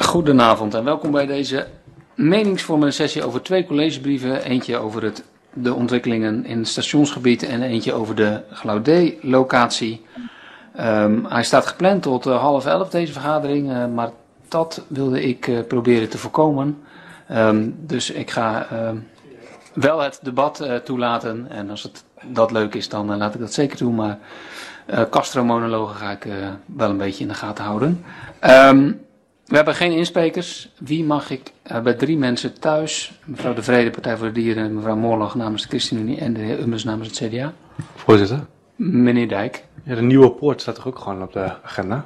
Goedenavond en welkom bij deze meningsvormende sessie over 2 collegebrieven. Eentje over de ontwikkelingen in het stationsgebied en eentje over de Glaudé-locatie. Hij staat gepland tot 10:30 deze vergadering, maar dat wilde ik proberen te voorkomen. Dus ik ga wel het debat toelaten en als dat leuk is dan laat ik dat zeker doen, maar Castro-monologen ga ik wel een beetje in de gaten houden. We hebben geen insprekers. Wie mag ik bij 3 mensen thuis? Mevrouw De Vrede, Partij voor de Dieren, mevrouw Moorlag namens de ChristenUnie en de heer Ummers namens het CDA. Voorzitter. Meneer Dijk. Ja, de Nieuwe Poort staat toch ook gewoon op de agenda?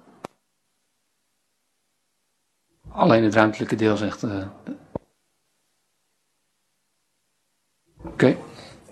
Alleen het ruimtelijke deel zegt... Oké.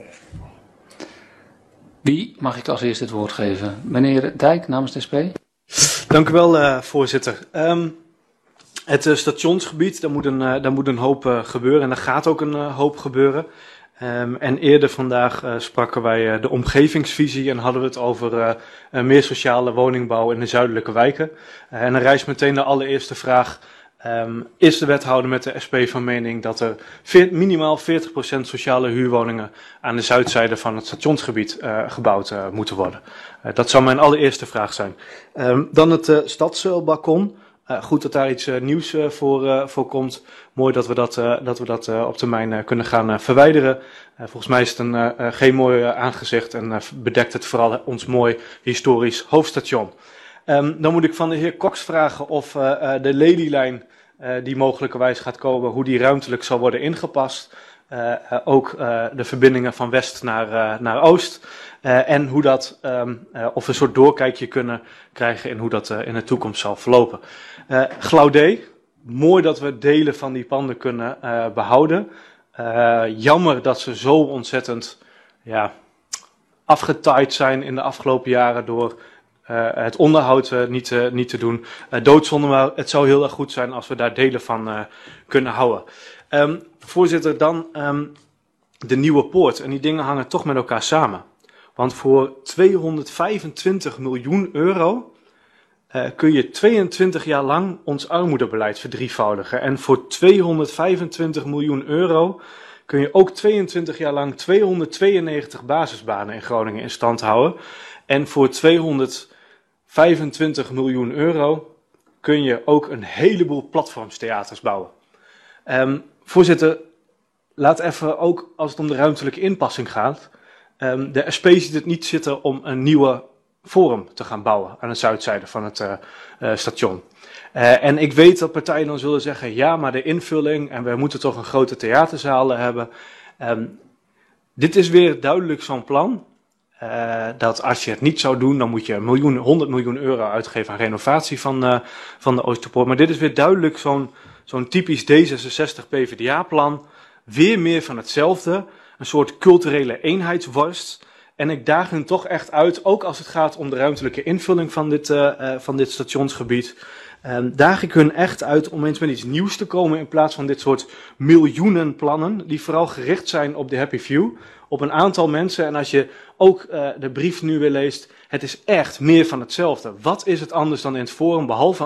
Wie mag ik als eerste het woord geven? Meneer Dijk namens de SP. Dank u wel, voorzitter. Het stationsgebied, daar moet een hoop gebeuren en er gaat ook een hoop gebeuren. En eerder vandaag spraken wij de omgevingsvisie en hadden we het over meer sociale woningbouw in de zuidelijke wijken. En dan rijst meteen de allereerste vraag. Is de wethouder met de SP van mening dat er minimaal 40% sociale huurwoningen aan de zuidzijde van het stationsgebied gebouwd moeten worden? Dat zou mijn allereerste vraag zijn. Dan het stadsbalkon. Goed dat daar iets nieuws voor komt. Mooi dat we dat op termijn kunnen gaan verwijderen. Volgens mij is het geen mooi aangezicht en bedekt het vooral ons mooi historisch hoofdstation. Dan moet ik van de heer Cox vragen of de lelielijn die mogelijkerwijs gaat komen, hoe die ruimtelijk zal worden ingepast. Ook de verbindingen van west naar oost. En hoe dat, of een soort doorkijkje kunnen krijgen in hoe dat in de toekomst zal verlopen. Glaudé, mooi dat we delen van die panden kunnen behouden. Jammer dat ze zo ontzettend afgetaaid zijn in de afgelopen jaren door het onderhoud niet te doen. Doodzonde, maar het zou heel erg goed zijn als we daar delen van kunnen houden. Voorzitter, dan de Nieuwe Poort. En die dingen hangen toch met elkaar samen. Want voor 225 miljoen euro kun je 22 jaar lang ons armoedebeleid verdrievoudigen. En voor 225 miljoen euro kun je ook 22 jaar lang 292 basisbanen in Groningen in stand houden. En voor 225 miljoen euro kun je ook een heleboel platformstheaters bouwen. Voorzitter, laat even ook als het om de ruimtelijke inpassing gaat. De SP ziet het niet zitten om een nieuwe forum te gaan bouwen aan de zuidzijde van het station. En ik weet dat partijen dan zullen zeggen, ja, maar de invulling en we moeten toch een grote theaterzaal hebben. Dit is weer duidelijk zo'n plan. Dat als je het niet zou doen, dan moet je 100 miljoen euro uitgeven aan renovatie van de Oosterpoort. Maar dit is weer duidelijk zo'n typisch D66 PvdA-plan. Weer meer van hetzelfde. Een soort culturele eenheidsworst. En ik daag hen toch echt uit, ook als het gaat om de ruimtelijke invulling van dit stationsgebied. Daag ik hun echt uit om eens met iets nieuws te komen in plaats van dit soort miljoenen plannen. Die vooral gericht zijn op de happy few. Op een aantal mensen. En als je ook de brief nu weer leest, het is echt meer van hetzelfde. Wat is het anders dan in het Forum, behalve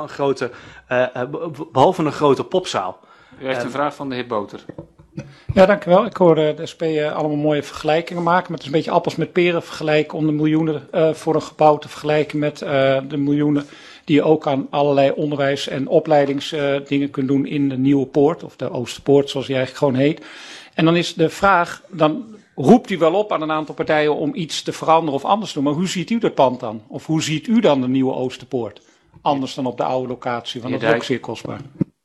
een grote popzaal? U heeft een vraag van de heer Boter. Ja, dank u wel. Ik hoor de SP allemaal mooie vergelijkingen maken. Maar het is een beetje appels met peren vergelijken om de miljoenen voor een gebouw te vergelijken met de miljoenen die je ook aan allerlei onderwijs- en opleidingsdingen kunt doen in de Nieuwe Poort, of de Oosterpoort zoals die eigenlijk gewoon heet. En dan is de vraag, dan roept u wel op aan een aantal partijen om iets te veranderen of anders te doen. Maar hoe ziet u dat pand dan? Of hoe ziet u dan de Nieuwe Oosterpoort? Anders dan op de oude locatie, want dat is ook zeer kostbaar.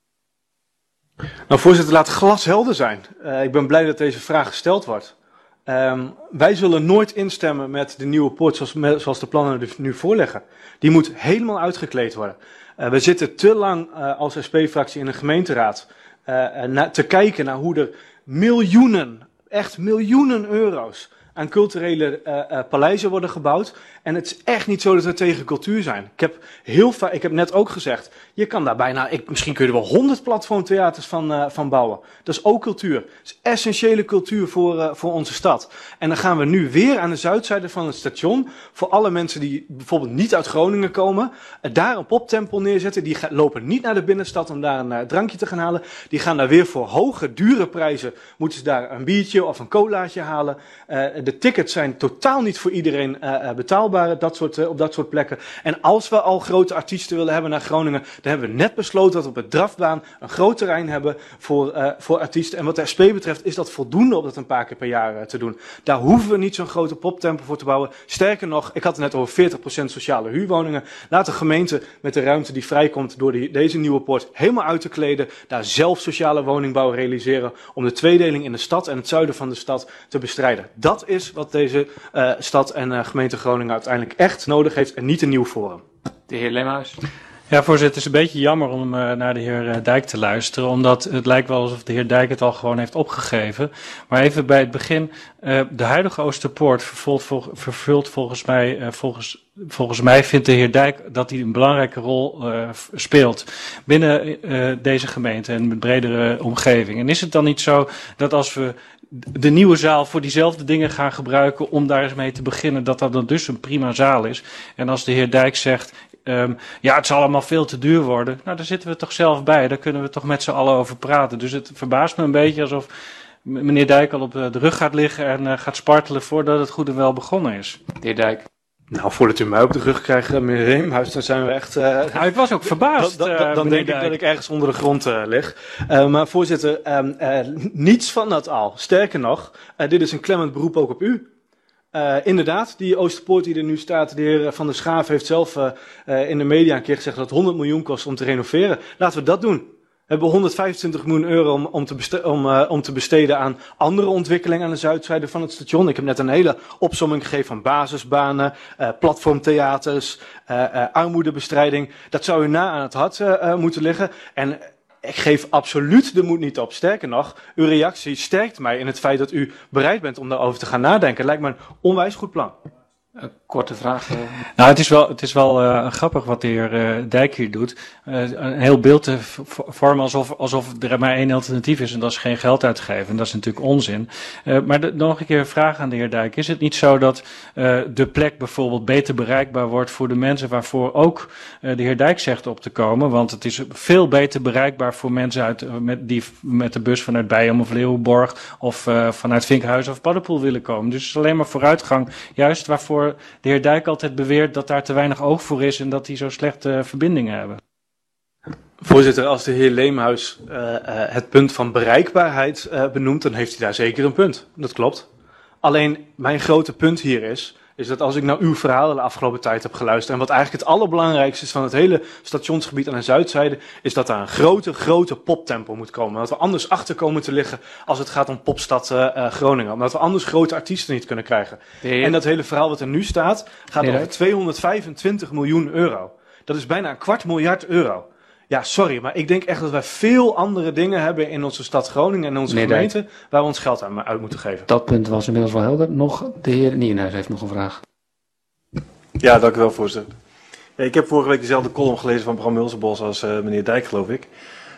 Nou, voorzitter, laat glashelder zijn. Ik ben blij dat deze vraag gesteld wordt. Wij zullen nooit instemmen met de Nieuwe Poort zoals de plannen er nu voorliggen. Die moet helemaal uitgekleed worden. We zitten te lang als SP-fractie in een gemeenteraad te kijken naar hoe er miljoenen, echt miljoenen euro's aan culturele paleizen worden gebouwd. En het is echt niet zo dat we tegen cultuur zijn. Ik heb net ook gezegd, je kan daar bijna, misschien kun je er wel 100 platformtheaters van bouwen. Dat is ook cultuur. Dat is essentiële cultuur voor onze stad. En dan gaan we nu weer aan de zuidzijde van het station, voor alle mensen die bijvoorbeeld niet uit Groningen komen, daar een poptempel neerzetten. Die lopen niet naar de binnenstad om daar een drankje te gaan halen. Die gaan daar weer voor hoge, dure prijzen, moeten ze daar een biertje of een colaatje halen. De tickets zijn totaal niet voor iedereen betaalbaar op dat soort plekken. En als we al grote artiesten willen hebben naar Groningen, dan hebben we net besloten dat we op het Drafbaan een groot terrein hebben voor artiesten. En wat de SP betreft is dat voldoende om dat een paar keer per jaar te doen. Daar hoeven we niet zo'n grote poptempel voor te bouwen. Sterker nog, ik had het net over 40% sociale huurwoningen. Laat de gemeente met de ruimte die vrijkomt door deze nieuwe poort helemaal uit te kleden, daar zelf sociale woningbouw realiseren om de tweedeling in de stad en het zuiden van de stad te bestrijden. Dat is wat deze stad en gemeente Groningen uiteindelijk echt nodig heeft en niet een nieuw forum. De heer Leemhuis. Ja, voorzitter, het is een beetje jammer om naar de heer Dijk te luisteren, omdat het lijkt wel alsof de heer Dijk het al gewoon heeft opgegeven. Maar even bij het begin, de huidige Oosterpoort vervult volgens mij vindt de heer Dijk dat hij een belangrijke rol speelt binnen deze gemeente en met bredere omgeving. En is het dan niet zo dat als we de nieuwe zaal voor diezelfde dingen gaan gebruiken om daar eens mee te beginnen, dat dat dan dus een prima zaal is? En als de heer Dijk zegt, ja, het zal allemaal veel te duur worden. Nou, daar zitten we toch zelf bij. Daar kunnen we toch met z'n allen over praten. Dus het verbaast me een beetje alsof meneer Dijk al op de rug gaat liggen en gaat spartelen voordat het goed en wel begonnen is. De heer Dijk. Nou, voordat u mij op de rug krijgt, meneer Reemhuis, dan zijn we echt... Nou, ik was ook verbaasd, dan denk ik dat ik ergens onder de grond lig. Maar voorzitter, niets van dat al. Sterker nog, dit is een klemmend beroep ook op u. Inderdaad, die Oosterpoort die er nu staat, de heer Van der Schaaf heeft zelf in de media een keer gezegd dat het 100 miljoen kost om te renoveren. Laten we dat doen. We hebben 125 miljoen euro om te besteden aan andere ontwikkelingen aan de zuidzijde van het station. Ik heb net een hele opsomming gegeven van basisbanen, platformtheaters, armoedebestrijding. Dat zou u na aan het hart moeten liggen. En ik geef absoluut de moed niet op. Sterker nog, uw reactie sterkt mij in het feit dat u bereid bent om daarover te gaan nadenken. Het lijkt me een onwijs goed plan. Korte vraag. Nou, het is wel grappig wat de heer Dijk hier doet. Een heel beeld te vormen alsof er maar één alternatief is en dat is geen geld uitgeven. En dat is natuurlijk onzin. Maar nog een keer een vraag aan de heer Dijk. Is het niet zo dat de plek bijvoorbeeld beter bereikbaar wordt voor de mensen waarvoor ook de heer Dijk zegt op te komen? Want het is veel beter bereikbaar voor mensen die met de bus vanuit Bijum of Leeuwenborg of vanuit Vinkhuizen of Paddepoel willen komen. Dus het is alleen maar vooruitgang, juist waarvoor de heer Dijk altijd beweert dat daar te weinig oog voor is en dat die zo slechte verbindingen hebben. Voorzitter, als de heer Leemhuis het punt van bereikbaarheid benoemt, dan heeft hij daar zeker een punt. Dat klopt. Alleen mijn grote punt hier is dat als ik naar uw verhalen de afgelopen tijd heb geluisterd, en wat eigenlijk het allerbelangrijkste is van het hele stationsgebied aan de zuidzijde, is dat daar een grote poptempel moet komen. Dat we anders achter komen te liggen als het gaat om popstad Groningen. Omdat we anders grote artiesten niet kunnen krijgen. En dat hele verhaal wat er nu staat, gaat over 225 miljoen euro. Dat is bijna €250 miljoen. Ja, sorry, maar ik denk echt dat wij veel andere dingen hebben in onze stad Groningen en in onze gemeente waar we ons geld aan uit moeten geven. Dat punt was inmiddels wel helder. Nog de heer Nieuwenhuis heeft nog een vraag. Ja, dank u wel, voorzitter. Ja, ik heb vorige week dezelfde column gelezen van Bram Mulsenbos als meneer Dijk, geloof ik.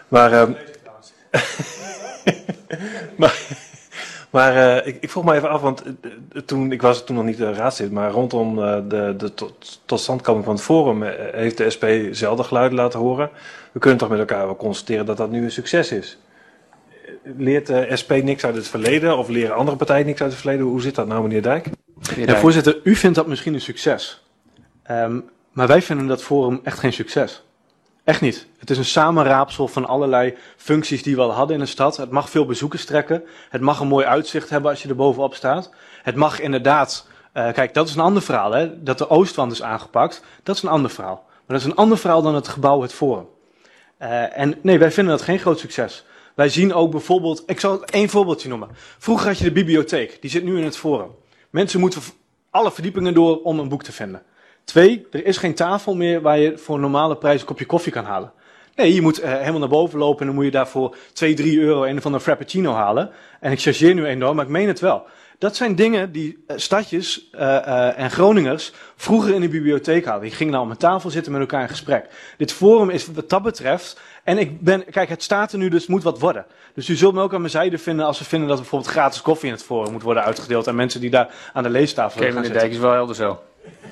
Maar ik vroeg me even af, want ik was toen nog niet raadslid, maar rondom de totstandkoming van het forum heeft de SP zelden geluiden laten horen. We kunnen toch met elkaar wel constateren dat dat nu een succes is. Leert de SP niks uit het verleden of leren andere partijen niks uit het verleden? Hoe zit dat nou, meneer Dijk? Ja, voorzitter, u vindt dat misschien een succes. Maar wij vinden dat forum echt geen succes. Echt niet. Het is een samenraapsel van allerlei functies die we al hadden in de stad. Het mag veel bezoekers trekken. Het mag een mooi uitzicht hebben als je er bovenop staat. Het mag inderdaad... kijk, dat is een ander verhaal. Hè? Dat de Oostwand is aangepakt, dat is een ander verhaal. Maar dat is een ander verhaal dan het gebouw, het forum. En nee, wij vinden dat geen groot succes. Wij zien ook bijvoorbeeld... Ik zal één voorbeeldje noemen. Vroeger had je de bibliotheek. Die zit nu in het forum. Mensen moeten alle verdiepingen door om een boek te vinden. 2, er is geen tafel meer waar je voor een normale prijs een kopje koffie kan halen. Nee, je moet helemaal naar boven lopen en dan moet je daarvoor €2-3 een of andere frappuccino halen. En ik chargeer nu enorm, maar ik meen het wel. Dat zijn dingen die stadjes en Groningers vroeger in de bibliotheek hadden. Die gingen nou om een tafel zitten met elkaar in gesprek. Dit forum is wat dat betreft... En kijk, het staat er nu, dus het moet wat worden. Dus u zult me ook aan mijn zijde vinden als we vinden dat er bijvoorbeeld gratis koffie in het forum moet worden uitgedeeld aan mensen die daar aan de leestafel gaan zitten. Dijk is wel helder zo.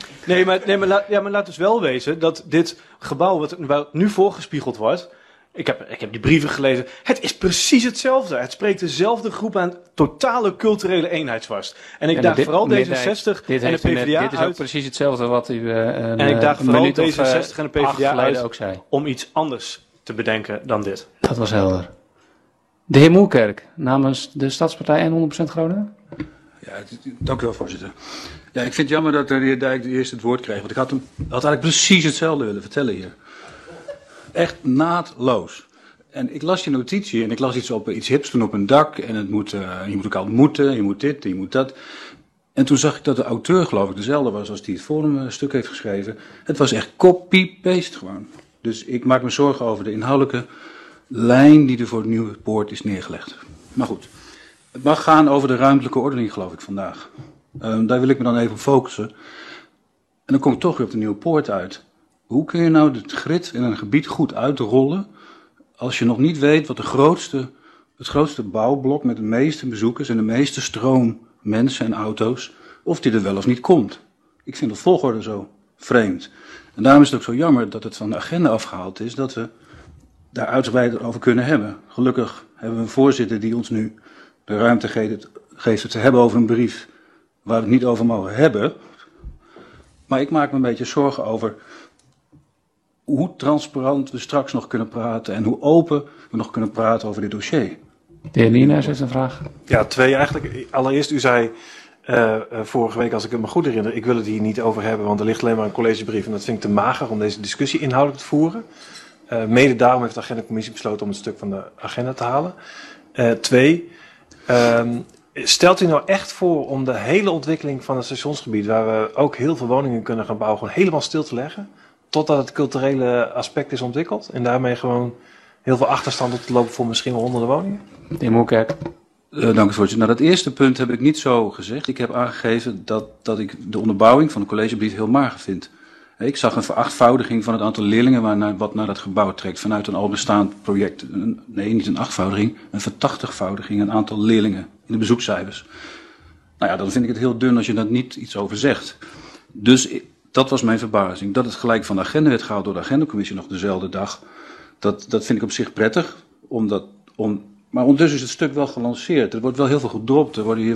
Maar laat dus wel wezen dat dit gebouw wat nu voorgespiegeld wordt... Ik heb die brieven gelezen. Het is precies hetzelfde. Het spreekt dezelfde groep aan, totale culturele eenheidsworst. En ik daag vooral D66 en de PvdA uit... Dit is ook precies hetzelfde wat u en ik daag vooral D66 en de PvdA uit ook zei. Om iets anders te bedenken dan dit. Dat was helder. De heer Moerkerk, namens de Stadspartij en 100% Groningen. Ja, dank u wel, voorzitter. Ja, ik vind het jammer dat de heer Dijk eerst het woord kreeg. Want ik had eigenlijk precies hetzelfde willen vertellen hier. Echt naadloos. En ik las je notitie en ik las iets hips doen op een dak. En je moet elkaar ontmoeten, je moet dit, je moet dat. En toen zag ik dat de auteur, geloof ik, dezelfde was als die het forumstuk heeft geschreven. Het was echt copy-paste gewoon. Dus ik maak me zorgen over de inhoudelijke lijn die er voor het nieuwe poort is neergelegd. Maar goed, het mag gaan over de ruimtelijke ordening, geloof ik, vandaag. Daar wil ik me dan even op focussen. En dan kom ik toch weer op de nieuwe poort uit. Hoe kun je nou het grid in een gebied goed uitrollen als je nog niet weet wat het grootste bouwblok met de meeste bezoekers en de meeste stroom mensen en auto's, of die er wel of niet komt? Ik vind de volgorde zo vreemd. En daarom is het ook zo jammer dat het van de agenda afgehaald is, dat we daar uitgebreid over kunnen hebben. Gelukkig hebben we een voorzitter die ons nu de ruimte geeft het te hebben over een brief waar we het niet over mogen hebben. Maar ik maak me een beetje zorgen over hoe transparant we straks nog kunnen praten en hoe open we nog kunnen praten over dit dossier. De heer Nienaars heeft een vraag. Ja, twee eigenlijk. Allereerst, u zei vorige week, als ik het me goed herinner, ik wil het hier niet over hebben, want er ligt alleen maar een collegebrief en dat vind ik te mager om deze discussie inhoudelijk te voeren. Mede daarom heeft de agendacommissie besloten om het stuk van de agenda te halen. Twee, stelt u nou echt voor om de hele ontwikkeling van het stationsgebied, waar we ook heel veel woningen kunnen gaan bouwen, gewoon helemaal stil te leggen? Totdat het culturele aspect is ontwikkeld en daarmee gewoon heel veel achterstand op te lopen voor misschien wel honderden woningen? De heer Moerkerk. Dank u, voorzitter. Nou, dat eerste punt heb ik niet zo gezegd. Ik heb aangegeven dat ik de onderbouwing van de collegebrief heel mager vind. Ik zag een verachtvoudiging van het aantal leerlingen wat naar dat gebouw trekt vanuit een al bestaand project. Nee, niet een achtvoudiging, een vertachtigvoudiging, een aantal leerlingen in de bezoekcijfers. Nou ja, dan vind ik het heel dun als je daar niet iets over zegt. Dus dat was mijn verbazing. Dat het gelijk van de agenda werd gehaald door de agendacommissie nog dezelfde dag. Dat vind ik op zich prettig, maar ondertussen is het stuk wel gelanceerd. Er wordt wel heel veel gedropt,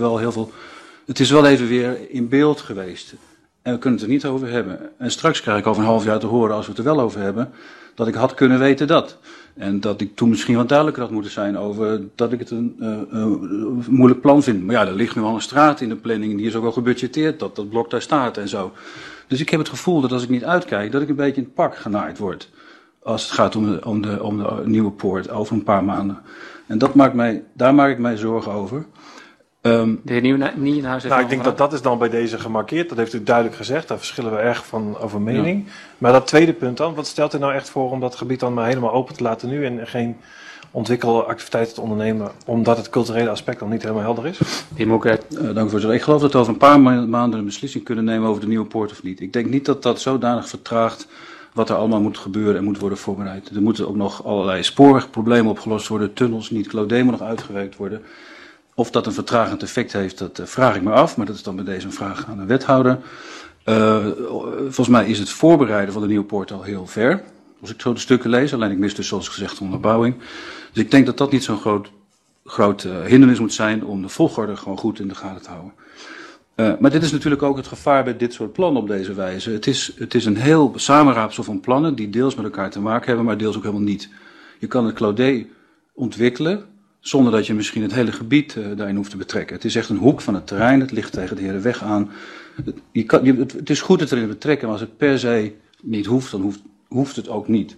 het is wel even weer in beeld geweest. En we kunnen het er niet over hebben. En straks krijg ik over een half jaar te horen, als we het er wel over hebben, dat ik had kunnen weten dat. En dat ik toen misschien wat duidelijker had moeten zijn over dat ik het een moeilijk plan vind. Maar ja, er ligt nu al een straat in de planning en die is ook al gebudgeteerd, dat blok daar staat en zo. Dus ik heb het gevoel dat als ik niet uitkijk, dat ik een beetje in het pak genaaid word. Als het gaat om de nieuwe poort over een paar maanden. En daar maak ik mij zorgen over. De heer Nienaars heeft ik denk dat is dan bij deze gemarkeerd. Dat heeft u duidelijk gezegd. Daar verschillen we erg van over mening. Ja. Maar dat tweede punt dan. Wat stelt u nou echt voor om dat gebied dan maar helemaal open te laten nu en geen ontwikkelactiviteiten te ondernemen, omdat het culturele aspect nog niet helemaal helder is? De heer Moerkerk. Dank u, voorzitter. Ik geloof dat we over een paar maanden een beslissing kunnen nemen over de nieuwe poort of niet. Ik denk niet dat dat zodanig vertraagt wat er allemaal moet gebeuren en moet worden voorbereid. Er moeten ook nog allerlei spoorproblemen opgelost worden, tunnels niet, Claudé moet nog uitgewerkt worden. Of dat een vertragend effect heeft, dat vraag ik me af, maar dat is dan bij deze een vraag aan de wethouder. Volgens mij is het voorbereiden van de nieuwe poort al heel ver, als ik zo de stukken lees, alleen ik mis dus zoals gezegd de onderbouwing. Dus ik denk dat dat niet zo'n groot hindernis moet zijn om de volgorde gewoon goed in de gaten te houden. Maar dit is natuurlijk ook het gevaar bij dit soort plannen op deze wijze. Het is een heel samenraapsel van plannen die deels met elkaar te maken hebben, maar deels ook helemaal niet. Je kan het Claudé ontwikkelen zonder dat je misschien het hele gebied daarin hoeft te betrekken. Het is echt een hoek van het terrein, het ligt tegen de Herenweg aan. Het is goed het erin te betrekken, maar als het per se niet hoeft, dan hoeft het ook niet.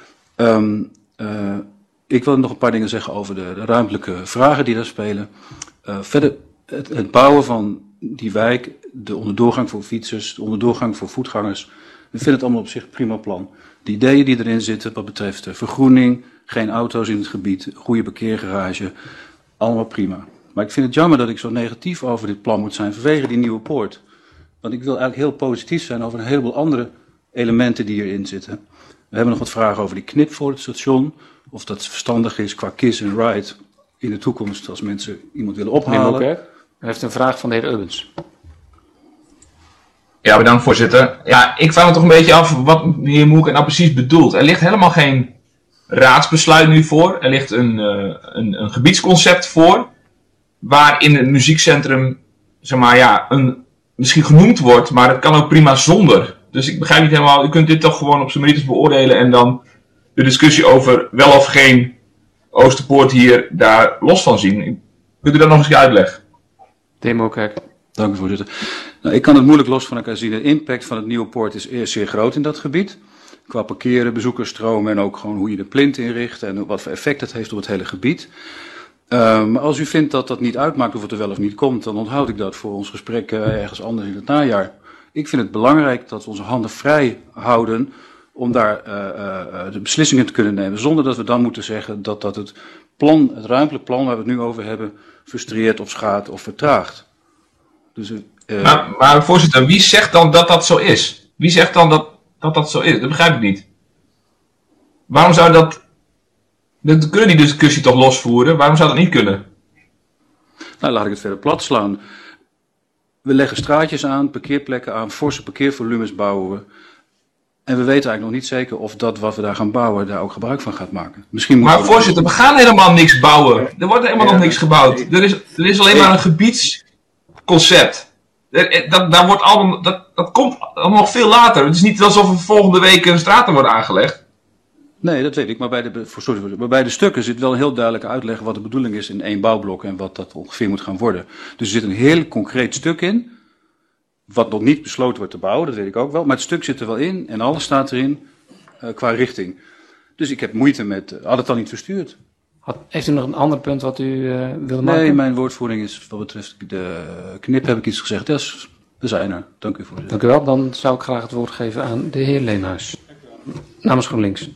Ik wil nog een paar dingen zeggen over de ruimtelijke vragen die daar spelen. Verder, het bouwen van die wijk, de onderdoorgang voor fietsers, de onderdoorgang voor voetgangers. We vinden het allemaal op zich een prima plan. De ideeën die erin zitten wat betreft vergroening, geen auto's in het gebied, goede parkeergarage, allemaal prima. Maar ik vind het jammer dat ik zo negatief over dit plan moet zijn vanwege die nieuwe poort. Want ik wil eigenlijk heel positief zijn over een heleboel andere elementen die hierin zitten. We hebben nog wat vragen over die knip voor het station. Of dat verstandig is qua kiss and ride in de toekomst als mensen iemand willen ophalen. Meneer u heeft een vraag van de heer Ubbens. Ja, bedankt voorzitter. Ja, ik vraag me toch een beetje af wat meneer Moeke nou precies bedoelt. Er ligt helemaal geen raadsbesluit nu voor. Er ligt een gebiedsconcept voor. Waarin het muziekcentrum, zeg maar, ja, misschien genoemd wordt. Maar het kan ook prima zonder. Dus ik begrijp niet helemaal. U kunt dit toch gewoon op zijn merites beoordelen. En dan de discussie over wel of geen Oosterpoort hier daar los van zien. Kunt u dat nog eens uitleggen? Demokerk. Dank u, voorzitter. Nou, ik kan het moeilijk los van elkaar zien. De impact van het nieuwe poort is eerst zeer groot in dat gebied. Qua parkeren, bezoekersstromen en ook gewoon hoe je de plint inricht en wat voor effect het heeft op het hele gebied. Maar als u vindt dat dat niet uitmaakt of het er wel of niet komt, dan onthoud ik dat voor ons gesprek ergens anders in het najaar. Ik vind het belangrijk dat we onze handen vrij houden om daar de beslissingen te kunnen nemen, zonder dat we dan moeten zeggen dat het plan, het ruimtelijk plan waar we het nu over hebben, frustreert of schaadt of vertraagt. Dus, maar voorzitter, wie zegt dan dat dat zo is? Wie zegt dan dat zo is? Dat begrijp ik niet. Waarom zou dat... We kunnen die discussie toch losvoeren? Waarom zou dat niet kunnen? Nou, laat ik het verder plat slaan. We leggen straatjes aan, parkeerplekken aan, forse parkeervolumes bouwen we. En we weten eigenlijk nog niet zeker of dat wat we daar gaan bouwen daar ook gebruik van gaat maken. Misschien maar voorzitter, we gaan helemaal niks bouwen. Er wordt helemaal nog niks gebouwd. Er is alleen maar een gebiedsconcept. Dat komt allemaal nog veel later. Het is niet alsof er volgende week een straat wordt aangelegd. Nee, dat weet ik. Maar bij de stukken zit wel een heel duidelijke uitleg wat de bedoeling is in 1 bouwblok en wat dat ongeveer moet gaan worden. Dus er zit een heel concreet stuk in, wat nog niet besloten wordt te bouwen, dat weet ik ook wel. Maar het stuk zit er wel in en alles staat erin qua richting. Dus ik heb moeite met, had het dan niet verstuurd. Heeft u nog een ander punt wat u wilde maken? Nee, mijn woordvoering is wat betreft de knip heb ik iets gezegd. We zijn er. Dank u voor dit. Dank u wel. Dan zou ik graag het woord geven aan de heer Leemhuis. Namens GroenLinks.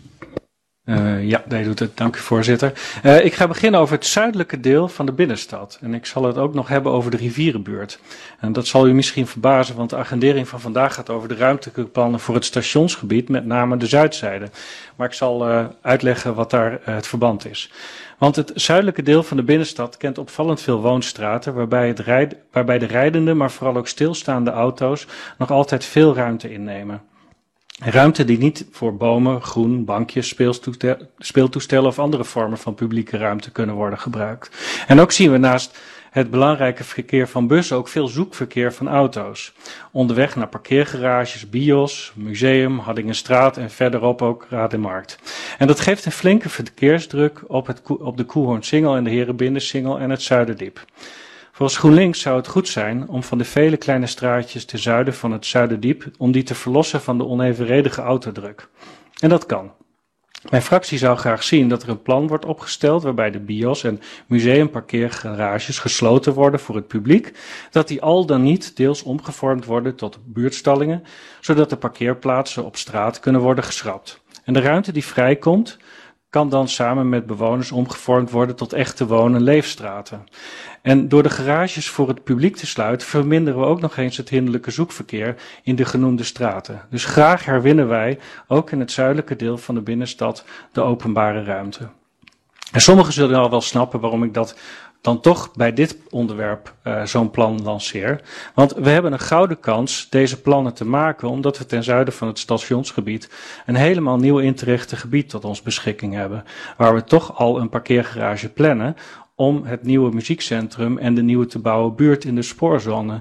Ja, nee, doet het. Dank u, voorzitter. Ik ga beginnen over het zuidelijke deel van de binnenstad. En ik zal het ook nog hebben over de rivierenbuurt. En dat zal u misschien verbazen, want de agendering van vandaag gaat over de ruimtelijke plannen voor het stationsgebied, met name de zuidzijde. Maar ik zal uitleggen wat daar het verband is. Want het zuidelijke deel van de binnenstad kent opvallend veel woonstraten, waarbij de rijdende, maar vooral ook stilstaande auto's nog altijd veel ruimte innemen. Ruimte die niet voor bomen, groen, bankjes, speeltoestellen of andere vormen van publieke ruimte kunnen worden gebruikt. En ook zien we naast het belangrijke verkeer van bussen ook veel zoekverkeer van auto's. Onderweg naar parkeergarages, bios, museum, Haddingenstraat en verderop ook Raad en Markt. En dat geeft een flinke verkeersdruk op de Koehoornsingel en de Herenbindensingel en het Zuiderdiep. Volgens GroenLinks zou het goed zijn om van de vele kleine straatjes ten zuiden van het Zuiderdiep, om die te verlossen van de onevenredige autodruk. En dat kan. Mijn fractie zou graag zien dat er een plan wordt opgesteld waarbij de bios en museumparkeergarages gesloten worden voor het publiek, dat die al dan niet deels omgevormd worden tot buurtstallingen, zodat de parkeerplaatsen op straat kunnen worden geschrapt. En de ruimte die vrijkomt, kan dan samen met bewoners omgevormd worden tot echte woon- en leefstraten. En door de garages voor het publiek te sluiten, verminderen we ook nog eens het hinderlijke zoekverkeer in de genoemde straten. Dus graag herwinnen wij, ook in het zuidelijke deel van de binnenstad, de openbare ruimte. En sommigen zullen al wel snappen waarom ik dat dan toch bij dit onderwerp zo'n plan lanceer. Want we hebben een gouden kans deze plannen te maken, omdat we ten zuiden van het stationsgebied een helemaal nieuw in te richten gebied tot ons beschikking hebben, waar we toch al een parkeergarage plannen om het nieuwe muziekcentrum en de nieuwe te bouwen buurt in de spoorzone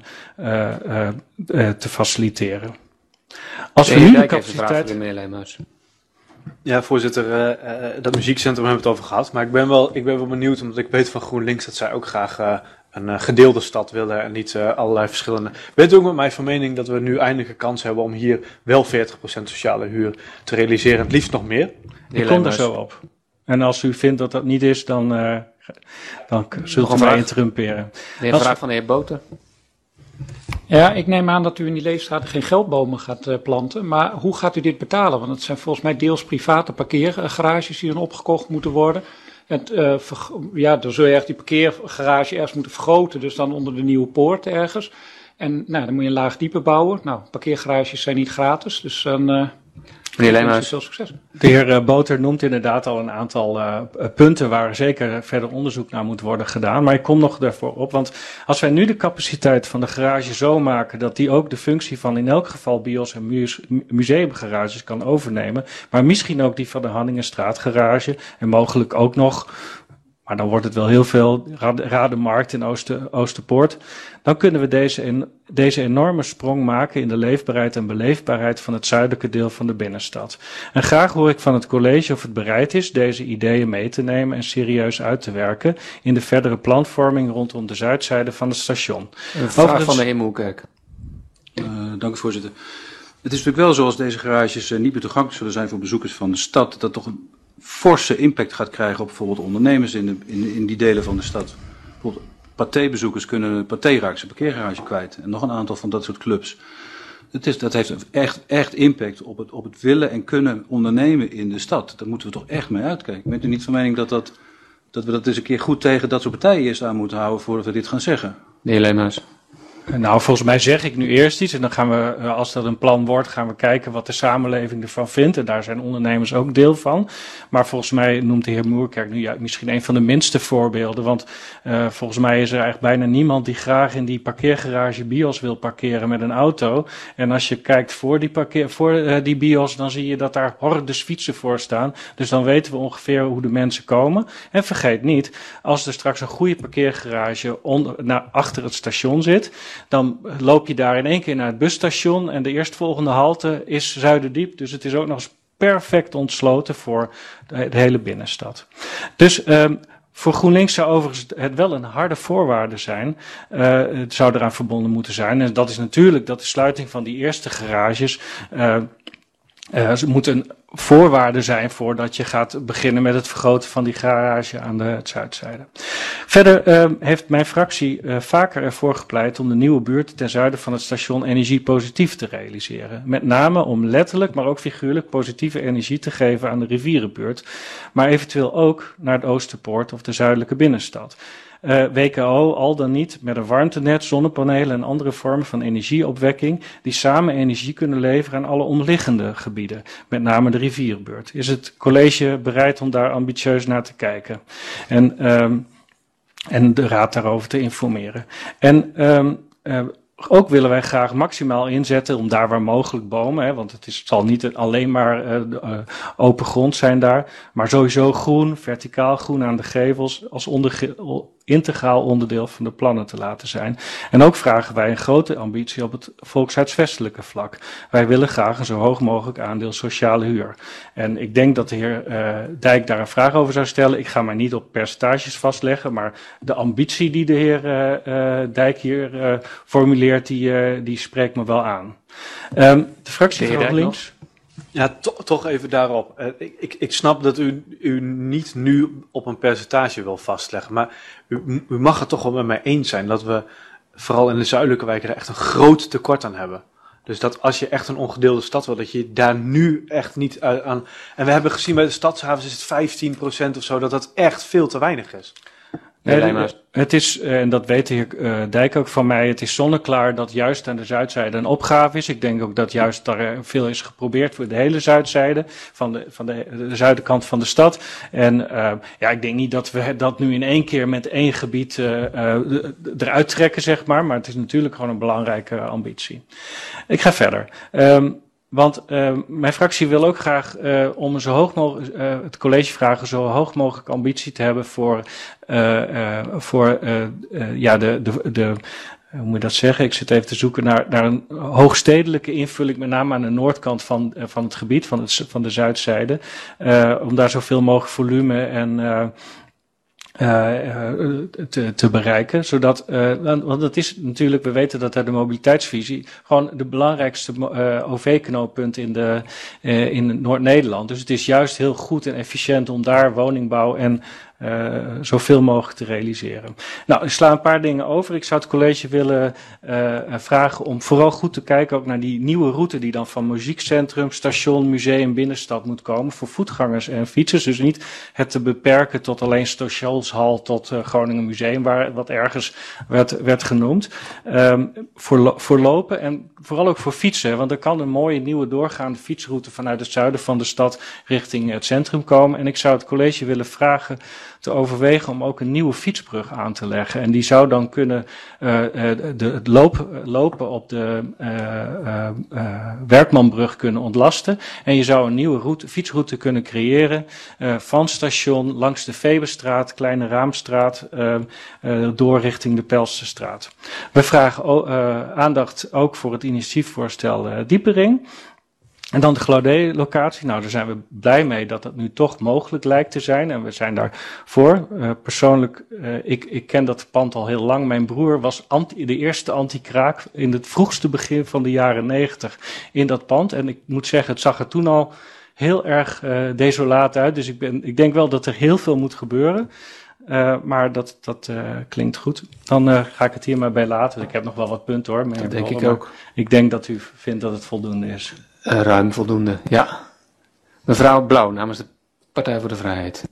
te faciliteren. Als we nu de capaciteit... Ja, voorzitter, dat muziekcentrum hebben we het over gehad. Maar ik ben wel benieuwd, omdat ik weet van GroenLinks dat zij ook graag een gedeelde stad willen en niet allerlei verschillende. Bent u ook met mij van mening dat we nu eindelijk een kans hebben om hier wel 40% sociale huur te realiseren, het liefst nog meer? Ik kom er zo op. En als u vindt dat dat niet is, dan zult u mij interrumperen. De vraag van de heer Boter. Ja, ik neem aan dat u in die leefstraten geen geldbomen gaat planten. Maar hoe gaat u dit betalen? Want het zijn volgens mij deels private parkeergarages die dan opgekocht moeten worden. Dan zul je echt die parkeergarage ergens moeten vergroten, dus dan onder de Nieuwe Poort ergens. En dan moet je een laag diepe bouwen. Nou, parkeergarages zijn niet gratis, dus dan Meneer Leemhuis. veel succes. De heer Boter noemt inderdaad al een aantal punten waar zeker verder onderzoek naar moet worden gedaan. Maar ik kom nog daarvoor op, want als wij nu de capaciteit van de garage zo maken dat die ook de functie van in elk geval bios en museumgarages kan overnemen, maar misschien ook die van de Hanningenstraat garage en mogelijk ook nog, maar dan wordt het wel heel veel, Rademarkt in Oosterpoort, dan kunnen we deze enorme sprong maken in de leefbaarheid en beleefbaarheid van het zuidelijke deel van de binnenstad. En graag hoor ik van het college of het bereid is deze ideeën mee te nemen en serieus uit te werken in de verdere planvorming rondom de zuidzijde van het station. Een vraag van de heer Moerkerk. Dank u, voorzitter. Het is natuurlijk wel zo, als deze garages niet meer toegankelijk zullen zijn voor bezoekers van de stad, dat toch een forse impact gaat krijgen op bijvoorbeeld ondernemers in die delen van de stad. Bijvoorbeeld Pathé-bezoekers kunnen een Pathé raken zijn parkeergarage kwijt. En nog een aantal van dat soort clubs. Dat heeft echt impact op het willen en kunnen ondernemen in de stad. Daar moeten we toch echt mee uitkijken. Bent u niet van mening dat we dat eens een keer goed tegen dat soort partijen eerst aan moeten houden voordat we dit gaan zeggen? De heer Leemhuis. Nou, volgens mij zeg ik nu eerst iets en dan gaan we, als dat een plan wordt, gaan we kijken wat de samenleving ervan vindt. En daar zijn ondernemers ook deel van. Maar volgens mij noemt de heer Moerkerk nu misschien een van de minste voorbeelden. Want volgens mij is er eigenlijk bijna niemand die graag in die parkeergarage bios wil parkeren met een auto. En als je kijkt voor die bios, dan zie je dat daar hordes fietsen voor staan. Dus dan weten we ongeveer hoe de mensen komen. En vergeet niet, als er straks een goede parkeergarage achter het station zit, dan loop je daar in één keer naar het busstation en de eerstvolgende halte is Zuiderdiep. Dus het is ook nog eens perfect ontsloten voor de hele binnenstad. Dus voor GroenLinks zou overigens het wel een harde voorwaarde zijn. Het zou eraan verbonden moeten zijn. En dat is natuurlijk dat de sluiting van die eerste garages moet een voorwaarde zijn voordat je gaat beginnen met het vergroten van die garage aan de zuidzijde. Verder heeft mijn fractie vaker ervoor gepleit om de nieuwe buurt ten zuiden van het station energiepositief te realiseren. Met name om letterlijk, maar ook figuurlijk positieve energie te geven aan de rivierenbuurt, maar eventueel ook naar de Oosterpoort of de zuidelijke binnenstad. WKO al dan niet met een warmtenet, zonnepanelen en andere vormen van energieopwekking die samen energie kunnen leveren aan alle omliggende gebieden, met name de rivierenbuurt. Is het college bereid om daar ambitieus naar te kijken en de raad daarover te informeren? En ook willen wij graag maximaal inzetten om daar waar mogelijk bomen, want het zal niet alleen maar open grond zijn daar, maar sowieso groen, verticaal groen aan de gevels als integraal onderdeel van de plannen te laten zijn. En ook vragen wij een grote ambitie op het volkshuisvestelijke vlak. Wij willen graag een zo hoog mogelijk aandeel sociale huur. En ik denk dat de heer Dijk daar een vraag over zou stellen. Ik ga maar niet op percentages vastleggen, maar de ambitie die de heer Dijk hier formuleert, die spreekt me wel aan. De fractie van GroenLinks. Ja, toch even daarop. Ik snap dat u niet nu op een percentage wil vastleggen, maar u mag het toch wel met mij eens zijn dat we vooral in de zuidelijke wijken er echt een groot tekort aan hebben. Dus dat als je echt een ongedeelde stad wil, dat je daar nu echt niet aan... En we hebben gezien bij de stadshavens is het 15% of zo, dat echt veel te weinig is. Het is, en dat weet de heer Dijk ook van mij, het is zonneklaar dat juist aan de zuidzijde een opgave is. Ik denk ook dat juist daar veel is geprobeerd voor de hele zuidzijde, van de zuidenkant van de stad. En ik denk niet dat we dat nu in één keer met één gebied eruit trekken, zeg maar het is natuurlijk gewoon een belangrijke ambitie. Ik ga verder. Want mijn fractie wil ook graag om zo hoog mogelijk het college vragen zo hoog mogelijk ambitie te hebben voor hoe moet je dat zeggen? Ik zit even te zoeken naar een hoogstedelijke invulling, met name aan de noordkant van het gebied, van de zuidzijde, om daar zoveel mogelijk volume te bereiken. Zodat, want het is natuurlijk, we weten dat uit de mobiliteitsvisie gewoon de belangrijkste OV-knooppunt in Noord-Nederland. Dus het is juist heel goed en efficiënt om daar woningbouw en zoveel mogelijk te realiseren. Nou, ik sla een paar dingen over. Ik zou het college willen vragen om vooral goed te kijken ook naar die nieuwe route die dan van muziekcentrum, station, museum, binnenstad moet komen voor voetgangers en fietsers. Dus niet het te beperken tot alleen stationshal tot Groningen Museum, wat ergens werd genoemd. Voor lopen en vooral ook voor fietsen, want er kan een mooie nieuwe doorgaande fietsroute vanuit het zuiden van de stad richting het centrum komen. En ik zou het college willen vragen te overwegen om ook een nieuwe fietsbrug aan te leggen. En die zou dan kunnen het lopen op de Werkmanbrug kunnen ontlasten. En je zou een nieuwe fietsroute kunnen creëren van station langs de Vebestraat, Kleine Raamstraat, door richting de Pelsterstraat. We vragen aandacht ook voor het initiatiefvoorstel Diepering. En dan de Glaudé-locatie. Nou, daar zijn we blij mee dat dat nu toch mogelijk lijkt te zijn. En we zijn daarvoor. Persoonlijk, ik ken dat pand al heel lang. Mijn broer was de eerste anti-kraak in het vroegste begin van de jaren 90 in dat pand. En ik moet zeggen, het zag er toen al heel erg desolaat uit. Dus ik denk wel dat er heel veel moet gebeuren. Maar dat klinkt goed. Dan ga ik het hier maar bij laten. Ik heb nog wel wat punten hoor. Dat denk ik ook. Ik denk dat u vindt dat het voldoende is. Ruim voldoende, ja. Mevrouw Blauw, namens de Partij voor de Vrijheid.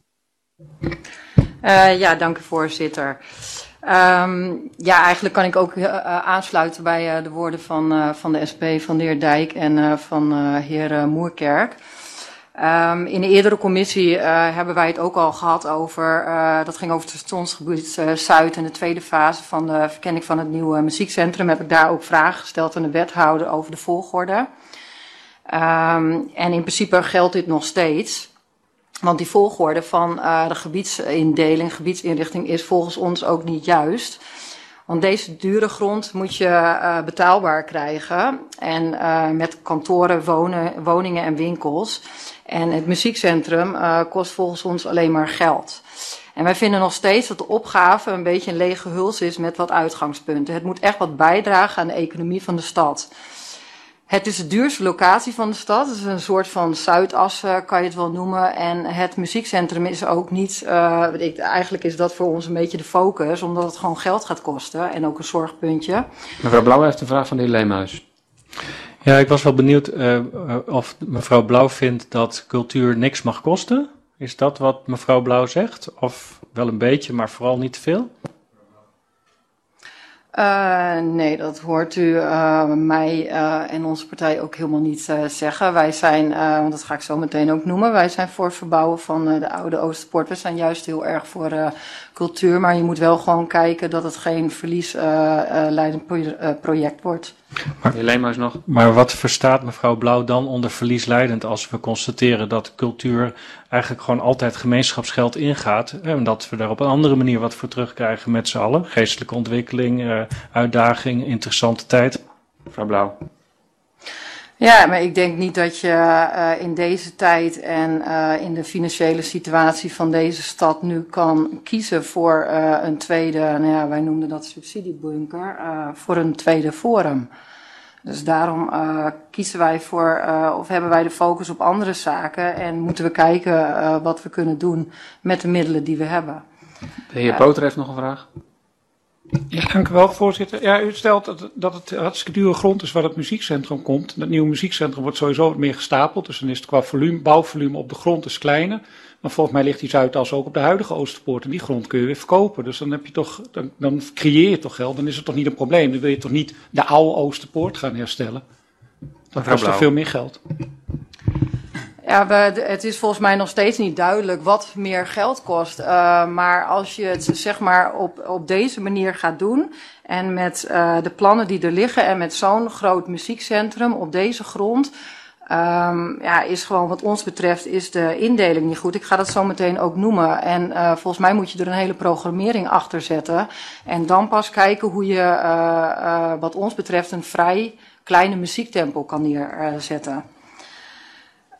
Ja, dank u voorzitter. Ja, eigenlijk kan ik ook aansluiten bij de woorden van de SP, van de heer Dijk en van heer Moerkerk. In de eerdere commissie hebben wij het ook al gehad over, dat ging over het stationsgebied Zuid en de tweede fase van de verkenning van het nieuwe muziekcentrum. Heb ik daar ook vragen gesteld aan de wethouder over de volgorde. En in principe geldt dit nog steeds. Want die volgorde van de gebiedsindeling, gebiedsinrichting is volgens ons ook niet juist. Want deze dure grond moet je betaalbaar krijgen. En met kantoren, woningen en winkels. En het muziekcentrum kost volgens ons alleen maar geld. En wij vinden nog steeds dat de opgave een beetje een lege huls is met wat uitgangspunten. Het moet echt wat bijdragen aan de economie van de stad. Het is de duurste locatie van de stad. Het is een soort van Zuidas, kan je het wel noemen. En het muziekcentrum is ook niet, eigenlijk is dat voor ons een beetje de focus, omdat het gewoon geld gaat kosten en ook een zorgpuntje. Mevrouw Blauw heeft een vraag van de heer Leemhuis. Ja, ik was wel benieuwd of mevrouw Blauw vindt dat cultuur niks mag kosten. Is dat wat mevrouw Blauw zegt? Of wel een beetje, maar vooral niet te veel? Nee, dat hoort u mij en onze partij ook helemaal niet zeggen. Wij zijn, want dat ga ik zo meteen ook noemen, wij zijn voor het verbouwen van de oude Oosterpoort. We zijn juist heel erg voor cultuur, maar je moet wel gewoon kijken dat het geen verliesleidend project wordt. Maar wat verstaat mevrouw Blauw dan onder verliesleidend als we constateren dat cultuur eigenlijk gewoon altijd gemeenschapsgeld ingaat en dat we daar op een andere manier wat voor terugkrijgen met z'n allen? Geestelijke ontwikkeling, uitdaging, interessante tijd. Mevrouw Blauw. Ja, maar ik denk niet dat je in deze tijd en in de financiële situatie van deze stad nu kan kiezen voor een tweede, nou ja, wij noemden dat subsidiebunker, voor een tweede forum. Dus daarom kiezen wij voor, of hebben wij de focus op andere zaken en moeten we kijken wat we kunnen doen met de middelen die we hebben. De heer Poter heeft nog een vraag. Ja, dank u wel, voorzitter. Ja, u stelt dat het hartstikke dure grond is waar het muziekcentrum komt. Dat nieuwe muziekcentrum wordt sowieso wat meer gestapeld. Dus dan is het qua bouwvolume op de grond is kleiner. Maar volgens mij ligt die Zuidas ook op de huidige Oosterpoort. En die grond kun je weer verkopen. Dus dan heb je toch, dan creëer je toch geld. Dan is het toch niet een probleem. Dan wil je toch niet de oude Oosterpoort gaan herstellen. Dat kost toch veel meer geld. Ja, het is volgens mij nog steeds niet duidelijk wat meer geld kost. Maar als je het zeg maar op deze manier gaat doen en met de plannen die er liggen en met zo'n groot muziekcentrum op deze grond, ja, is gewoon wat ons betreft is de indeling niet goed. Ik ga dat zo meteen ook noemen. En volgens mij moet je er een hele programmering achter zetten. En dan pas kijken hoe je wat ons betreft een vrij kleine muziektempel kan neerzetten.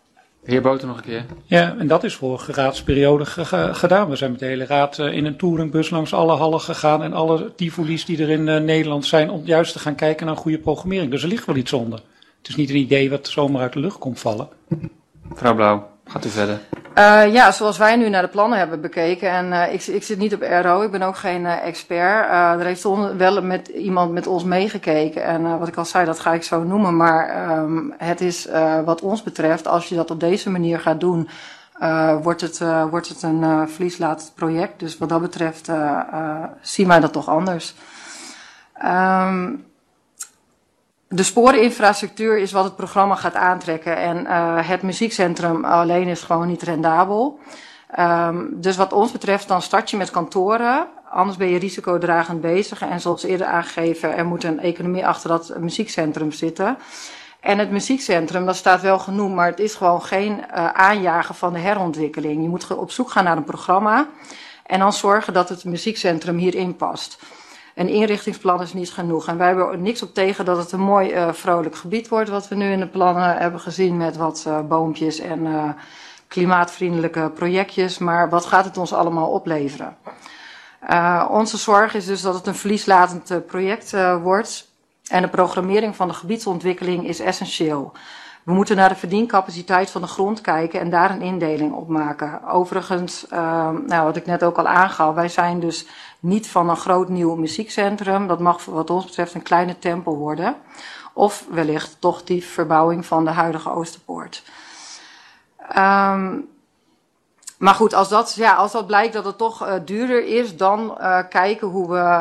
Heer Boten nog een keer. Ja, en dat is vorige raadsperiode gedaan. We zijn met de hele raad in een touringbus langs alle hallen gegaan en alle Tivoli's die er in Nederland zijn, om juist te gaan kijken naar goede programmering. Dus er ligt wel iets onder. Het is niet een idee wat zomaar uit de lucht komt vallen. Mevrouw Blauw, gaat u verder. Ja, zoals wij nu naar de plannen hebben bekeken, en ik zit niet op RO, ik ben ook geen expert. Er heeft wel iemand met ons meegekeken en wat ik al zei, dat ga ik zo noemen. Maar het is wat ons betreft, als je dat op deze manier gaat doen, wordt het een verlieslatend project. Dus wat dat betreft zien wij dat toch anders. De sporeninfrastructuur is wat het programma gaat aantrekken en het muziekcentrum alleen is gewoon niet rendabel. Dus wat ons betreft dan start je met kantoren, anders ben je risicodragend bezig. En zoals eerder aangegeven, er moet een economie achter dat muziekcentrum zitten. En het muziekcentrum, dat staat wel genoemd, maar het is gewoon geen aanjagen van de herontwikkeling. Je moet op zoek gaan naar een programma en dan zorgen dat het muziekcentrum hierin past. Een inrichtingsplan is niet genoeg. En wij hebben er niks op tegen dat het een mooi vrolijk gebied wordt, wat we nu in de plannen hebben gezien met wat boompjes en klimaatvriendelijke projectjes. Maar wat gaat het ons allemaal opleveren? Onze zorg is dus dat het een verlieslatend project wordt. En de programmering van de gebiedsontwikkeling is essentieel. We moeten naar de verdiencapaciteit van de grond kijken en daar een indeling op maken. Overigens, wat ik net ook al aangaf, wij zijn dus niet van een groot nieuw muziekcentrum. Dat mag wat ons betreft een kleine tempel worden. Of wellicht toch die verbouwing van de huidige Oosterpoort. Maar goed, als dat blijkt dat het toch duurder is, dan kijken hoe we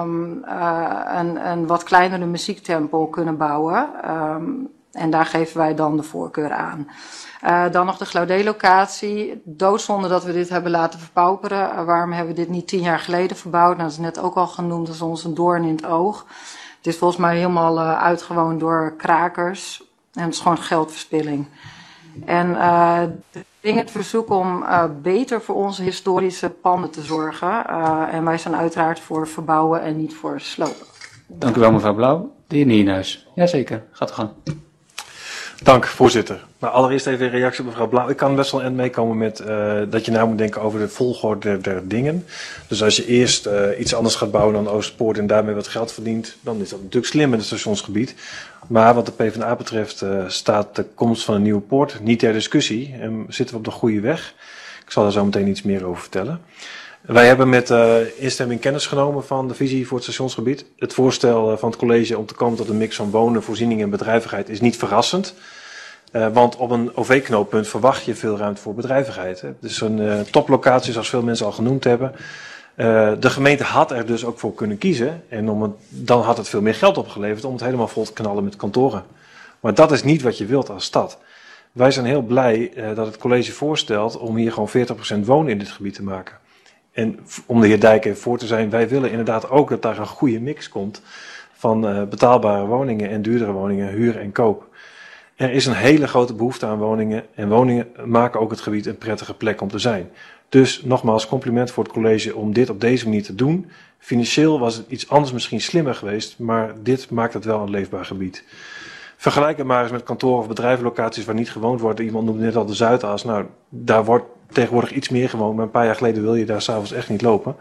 een wat kleinere muziektempel kunnen bouwen. En daar geven wij dan de voorkeur aan. Dan nog de Glaudé-locatie. Doodzonde dat we dit hebben laten verpauperen. Waarom hebben we dit niet 10 jaar geleden verbouwd? Nou, dat is net ook al genoemd, dat is ons een doorn in het oog. Het is volgens mij helemaal uitgewoond door krakers. En het is gewoon geldverspilling. En dringend verzoek om beter voor onze historische panden te zorgen. En wij zijn uiteraard voor verbouwen en niet voor slopen. Dank u wel, mevrouw Blauw. De heer Nienhuis. Jazeker, gaat u gang. Dank, voorzitter. Nou, allereerst even een reactie op mevrouw Blauw. Ik kan best wel meekomen met dat je nou moet denken over de volgorde der dingen. Dus als je eerst iets anders gaat bouwen dan Oosterpoort en daarmee wat geld verdient, dan is dat natuurlijk slim in het stationsgebied. Maar wat de PvdA betreft staat de komst van een nieuwe poort niet ter discussie en zitten we op de goede weg. Ik zal daar zo meteen iets meer over vertellen. Wij hebben met instemming kennis genomen van de visie voor het stationsgebied. Het voorstel van het college om te komen tot een mix van wonen, voorzieningen en bedrijvigheid is niet verrassend. Want op een OV-knooppunt verwacht je veel ruimte voor bedrijvigheid. Hè. Het is een toplocatie, zoals veel mensen al genoemd hebben. De gemeente had er dus ook voor kunnen kiezen. En dan had het veel meer geld opgeleverd om het helemaal vol te knallen met kantoren. Maar dat is niet wat je wilt als stad. Wij zijn heel blij dat het college voorstelt om hier gewoon 40% wonen in dit gebied te maken. En om de heer Dijk even voor te zijn, wij willen inderdaad ook dat daar een goede mix komt van betaalbare woningen en duurdere woningen, huur en koop. Er is een hele grote behoefte aan woningen en woningen maken ook het gebied een prettige plek om te zijn. Dus nogmaals compliment voor het college om dit op deze manier te doen. Financieel was het iets anders misschien slimmer geweest, maar dit maakt het wel een leefbaar gebied. Vergelijk het maar eens met kantoren of bedrijfslocaties waar niet gewoond wordt. Iemand noemde net al de Zuidas. Nou, daar wordt tegenwoordig iets meer gewoond, maar een paar jaar geleden wil je daar s'avonds echt niet lopen.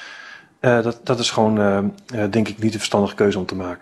Dat is gewoon, denk ik, niet de verstandige keuze om te maken.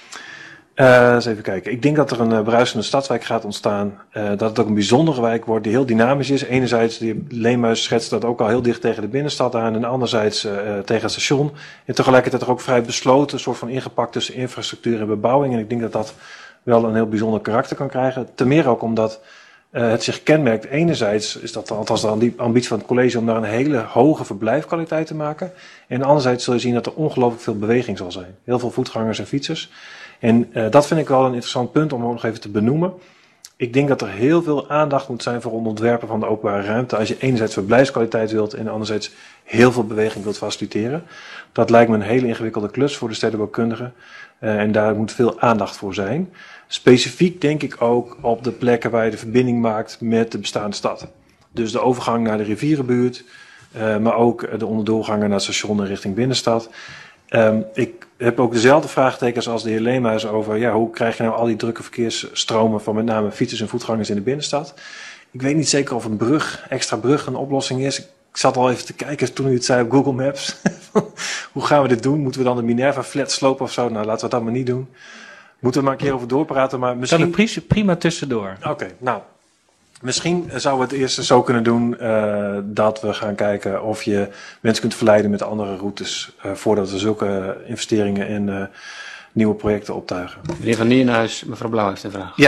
Eens even kijken. Ik denk dat er een bruisende stadswijk gaat ontstaan. Dat het ook een bijzondere wijk wordt die heel dynamisch is. Enerzijds, de heer Leemhuis schetst dat ook al heel dicht tegen de binnenstad aan. En anderzijds tegen het station. En tegelijkertijd er ook vrij besloten, een soort van ingepakt tussen infrastructuur en bebouwing. En ik denk dat dat wel een heel bijzonder karakter kan krijgen. Ten meer ook omdat het zich kenmerkt. Enerzijds is dat althans de ambitie van het college om daar een hele hoge verblijfkwaliteit te maken. En anderzijds zul je zien dat er ongelooflijk veel beweging zal zijn. Heel veel voetgangers en fietsers. En dat vind ik wel een interessant punt om nog even te benoemen. Ik denk dat er heel veel aandacht moet zijn voor het ontwerpen van de openbare ruimte. Als je enerzijds verblijfskwaliteit wilt en anderzijds heel veel beweging wilt faciliteren. Dat lijkt me een hele ingewikkelde klus voor de stedenbouwkundigen. En daar moet veel aandacht voor zijn. Specifiek denk ik ook op de plekken waar je de verbinding maakt met de bestaande stad. Dus de overgang naar de rivierenbuurt, maar ook de onderdoorgangen naar het station en richting binnenstad. Ik heb ook dezelfde vraagtekens als de heer Leemhuis over hoe krijg je nou al die drukke verkeersstromen van met name fietsers en voetgangers in de binnenstad. Ik weet niet zeker of een extra brug een oplossing is. Ik zat al even te kijken toen u het zei op Google Maps. Hoe gaan we dit doen? Moeten we dan de Minerva flat slopen of zo? Nou, laten we dat maar niet doen. Moeten we maar een keer over doorpraten. Maar misschien... Kan er prima tussendoor. Oké, nou. Misschien zouden we het eerst zo kunnen doen dat we gaan kijken of je mensen kunt verleiden met andere routes. Voordat we zulke investeringen in nieuwe projecten optuigen. Meneer Van Nieuwenhuis, mevrouw Blauw heeft een vraag. Ja.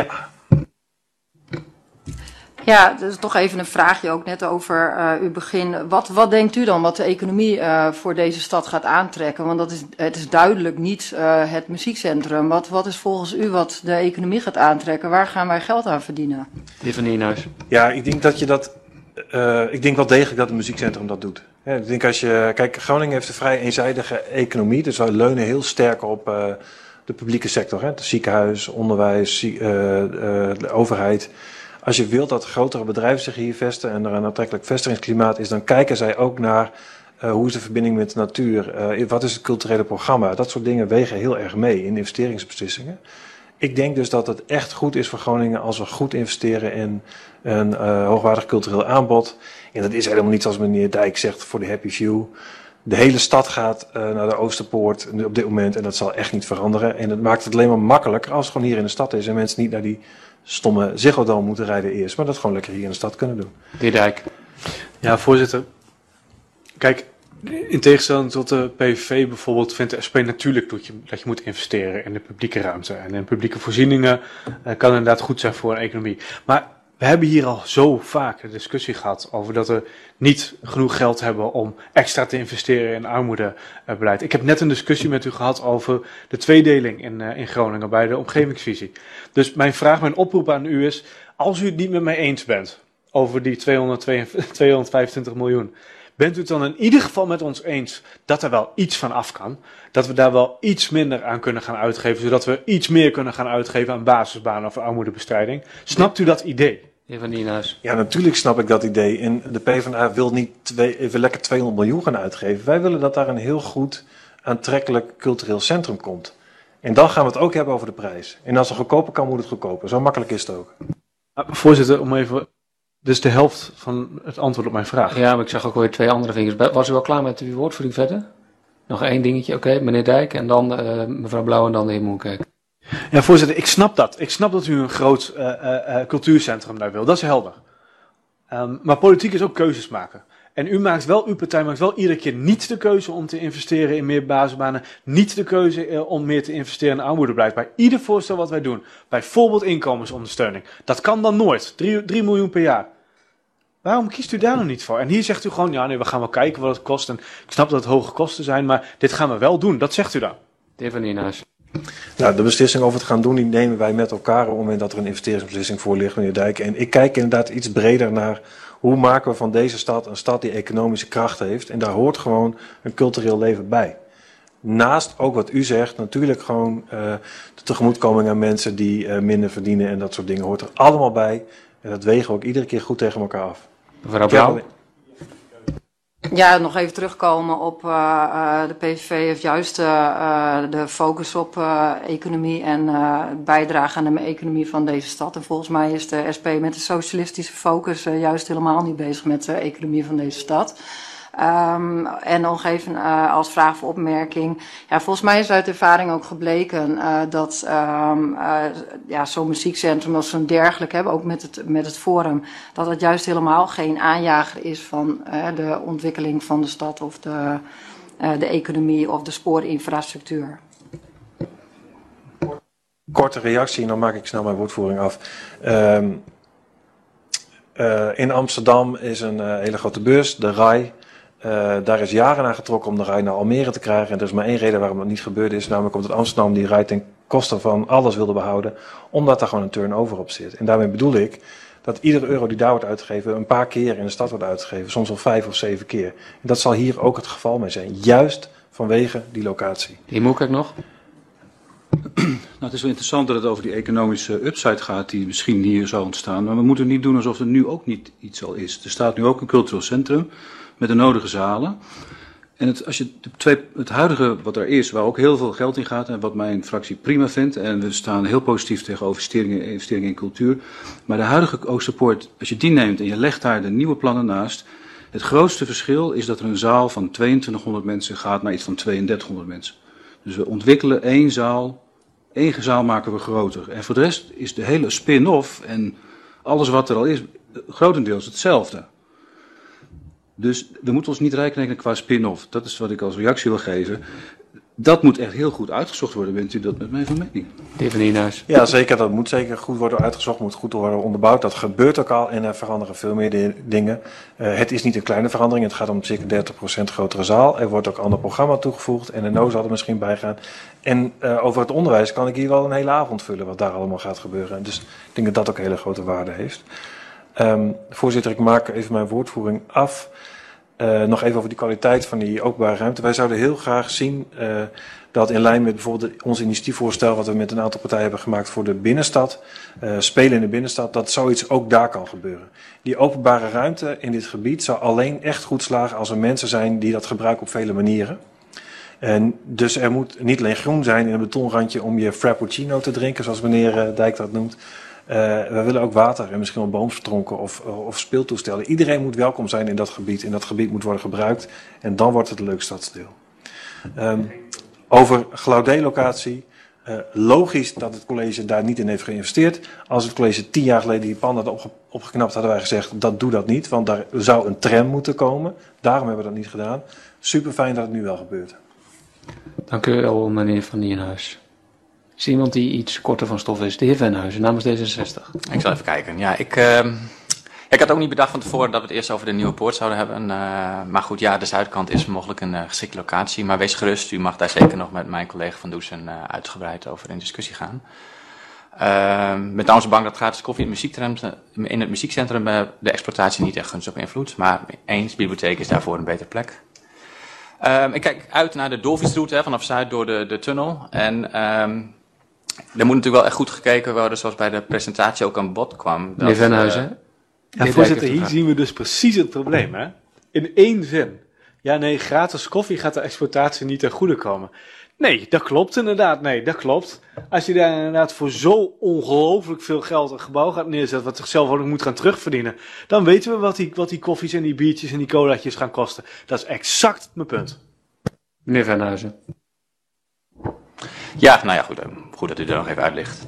Ja, dus toch even een vraagje ook net over uw begin. Wat denkt u dan wat de economie voor deze stad gaat aantrekken? Want het is duidelijk niet het muziekcentrum. Wat is volgens u wat de economie gaat aantrekken? Waar gaan wij geld aan verdienen? De heer Van Nieuwenhuis. Ja, ik denk dat je dat... ik denk wel degelijk dat het muziekcentrum dat doet. Ja, ik denk kijk, Groningen heeft een vrij eenzijdige economie. Dus wij leunen heel sterk op de publieke sector. Hè? Het ziekenhuis, onderwijs, de overheid. Als je wilt dat grotere bedrijven zich hier vestigen en er een aantrekkelijk vestigingsklimaat is, dan kijken zij ook naar hoe is de verbinding met de natuur, wat is het culturele programma. Dat soort dingen wegen heel erg mee in investeringsbeslissingen. Ik denk dus dat het echt goed is voor Groningen als we goed investeren in een hoogwaardig cultureel aanbod. En dat is helemaal niet zoals meneer Dijk zegt voor de Happy Few. De hele stad gaat naar de Oosterpoort op dit moment en dat zal echt niet veranderen. En het maakt het alleen maar makkelijker als het gewoon hier in de stad is en mensen niet naar die stomme Ziggo Dome moeten rijden eerst, maar dat gewoon lekker hier in de stad kunnen doen. De heer Dijk. Ja, voorzitter. Kijk, in tegenstelling tot de PVV bijvoorbeeld vindt de SP natuurlijk dat je moet investeren in de publieke ruimte. En in publieke voorzieningen kan inderdaad goed zijn voor een economie. Maar we hebben hier al zo vaak een discussie gehad over dat we niet genoeg geld hebben om extra te investeren in armoedebeleid. Ik heb net een discussie met u gehad over de tweedeling in Groningen bij de omgevingsvisie. Dus mijn oproep aan u is, als u het niet met mij eens bent over die 225 miljoen, bent u het dan in ieder geval met ons eens dat er wel iets van af kan? Dat we daar wel iets minder aan kunnen gaan uitgeven, zodat we iets meer kunnen gaan uitgeven aan basisbanen of armoedebestrijding? Snapt u dat idee? Heer Van Nieuwenhuis. Ja, natuurlijk snap ik dat idee. En de PvdA wil niet even lekker 200 miljoen gaan uitgeven. Wij willen dat daar een heel goed aantrekkelijk cultureel centrum komt. En dan gaan we het ook hebben over de prijs. En als het goedkoper kan, moet het goedkoper. Zo makkelijk is het ook. Voorzitter, om even... Dus de helft van het antwoord op mijn vraag. Ja, maar ik zag ook alweer 2 andere vingers. Was u wel klaar met uw woordvoering verder? Nog 1 dingetje, oké. Meneer Dijk en dan mevrouw Blauw en dan de heer Moenkerk. Ja, voorzitter, ik snap dat. Ik snap dat u een groot cultuurcentrum daar wil. Dat is helder. Maar politiek is ook keuzes maken. En uw partij maakt wel iedere keer niet de keuze om te investeren in meer basisbanen. Niet de keuze om meer te investeren in armoedebeleid. Bij ieder voorstel wat wij doen. Bijvoorbeeld inkomensondersteuning. Dat kan dan nooit. 3 miljoen per jaar. Waarom kiest u daar nog niet voor? En hier zegt u gewoon, ja nee, we gaan wel kijken wat het kost. En ik snap dat het hoge kosten zijn, maar dit gaan we wel doen. Dat zegt u dan. De heer Van Nieuwenhuis. Nou, de beslissing over het gaan doen, die nemen wij met elkaar op het moment dat er een investeringsbeslissing voor ligt, meneer Dijk. En ik kijk inderdaad iets breder naar hoe maken we van deze stad een stad die economische kracht heeft. En daar hoort gewoon een cultureel leven bij. Naast ook wat u zegt, natuurlijk gewoon de tegemoetkoming aan mensen die minder verdienen en dat soort dingen hoort er allemaal bij. En dat wegen we ook iedere keer goed tegen elkaar af. Mevrouw Blauw. Ja, nog even terugkomen op de PVV heeft juist de focus op economie en bijdrage aan de economie van deze stad. En volgens mij is de SP met de socialistische focus juist helemaal niet bezig met de economie van deze stad. En nog even als vraag of opmerking. Ja, volgens mij is uit ervaring ook gebleken dat zo'n muziekcentrum als zo'n dergelijk hebben, ook met het Forum, dat het juist helemaal geen aanjager is van de ontwikkeling van de stad of de economie of de spoorinfrastructuur. Korte reactie en dan maak ik snel mijn woordvoering af. In Amsterdam is een hele grote beurs, de RAI. Daar is jaren aan getrokken om de RAI naar Almere te krijgen. En er is maar 1 reden waarom dat niet gebeurd is. Namelijk omdat Amsterdam die RAI ten koste van alles wilde behouden. Omdat daar gewoon een turnover op zit. En daarmee bedoel ik dat iedere euro die daar wordt uitgegeven een paar keer in de stad wordt uitgegeven. Soms al 5 of 7 keer. En dat zal hier ook het geval mee zijn. Juist vanwege die locatie. Die moet ik nog. Nou, het is wel interessant dat het over die economische upside gaat die misschien hier zou ontstaan. Maar we moeten niet doen alsof er nu ook niet iets al is. Er staat nu ook een cultureel centrum met de nodige zalen. En het huidige wat er is, waar ook heel veel geld in gaat en wat mijn fractie prima vindt, en we staan heel positief tegenover investeringen in cultuur. Maar de huidige Oosterpoort, als je die neemt en je legt daar de nieuwe plannen naast, het grootste verschil is dat er een zaal van 2200 mensen gaat naar iets van 3200 mensen. Dus we ontwikkelen één zaal maken we groter. En voor de rest is de hele spin-off en alles wat er al is, grotendeels hetzelfde. Dus we moeten ons niet rijk rekenen qua spin-off. Dat is wat ik als reactie wil geven. Dat moet echt heel goed uitgezocht worden. Bent u dat met mij van mening? De heer Van Nienhuis. Ja, zeker. Dat moet zeker goed worden uitgezocht, moet goed worden onderbouwd. Dat gebeurt ook al en er veranderen veel meer dingen. Het is niet een kleine verandering. Het gaat om circa 30% grotere zaal. Er wordt ook een ander programma toegevoegd. En de NO zal er misschien bij gaan. En over het onderwijs kan ik hier wel een hele avond vullen wat daar allemaal gaat gebeuren. Dus ik denk dat dat ook een hele grote waarde heeft. Voorzitter, ik maak even mijn woordvoering af. Nog even over die kwaliteit van die openbare ruimte. Wij zouden heel graag zien dat in lijn met bijvoorbeeld ons initiatiefvoorstel wat we met een aantal partijen hebben gemaakt voor de binnenstad, spelen in de binnenstad, dat zoiets ook daar kan gebeuren. Die openbare ruimte in dit gebied zou alleen echt goed slagen als er mensen zijn die dat gebruiken op vele manieren. En dus er moet niet alleen groen zijn in een betonrandje om je frappuccino te drinken, zoals meneer Dijk dat noemt. We willen ook water en misschien wel boomstronken of speeltoestellen. Iedereen moet welkom zijn in dat gebied. En dat gebied moet worden gebruikt. En dan wordt het een leuk stadsdeel. Over Glaudé-locatie. Logisch dat het college daar niet in heeft geïnvesteerd. Als het college 10 jaar geleden die panden had opgeknapt, hadden wij gezegd, doe dat niet. Want daar zou een tram moeten komen. Daarom hebben we dat niet gedaan. Super fijn dat het nu wel gebeurt. Dank u wel, meneer Van Nienhuis. Is iemand die iets korter van stof is? De heer Venhuizen, namens D66. Ik zal even kijken. Ja, ik had ook niet bedacht van tevoren dat we het eerst over de Nieuwe Poort zouden hebben. Maar goed, ja, de zuidkant is mogelijk een geschikte locatie. Maar wees gerust, u mag daar zeker nog met mijn collega Van Doesen uitgebreid over in discussie gaan. Met name bang dat gratis koffie in het muziekcentrum de exploitatie niet echt gunstig beïnvloedt. Maar eens, bibliotheek is daarvoor een betere plek. Ik kijk uit naar de doorfietsroute vanaf Zuid door de tunnel. En er moet natuurlijk wel echt goed gekeken worden, zoals bij de presentatie ook aan bod kwam. Meneer Venhuizen. Ja, voorzitter, hier zien we dus precies het probleem. Hè? In één zin. Ja, nee, gratis koffie gaat de exploitatie niet ten goede komen. Nee, dat klopt inderdaad. Nee, dat klopt. Als je daar inderdaad voor zo ongelooflijk veel geld een gebouw gaat neerzetten, wat zichzelf ook moet gaan terugverdienen, dan weten we wat die koffies en die biertjes en die colaatjes gaan kosten. Dat is exact mijn punt. Meneer Venhuizen. Ja, nou ja, goed dat u er nog even uitlicht.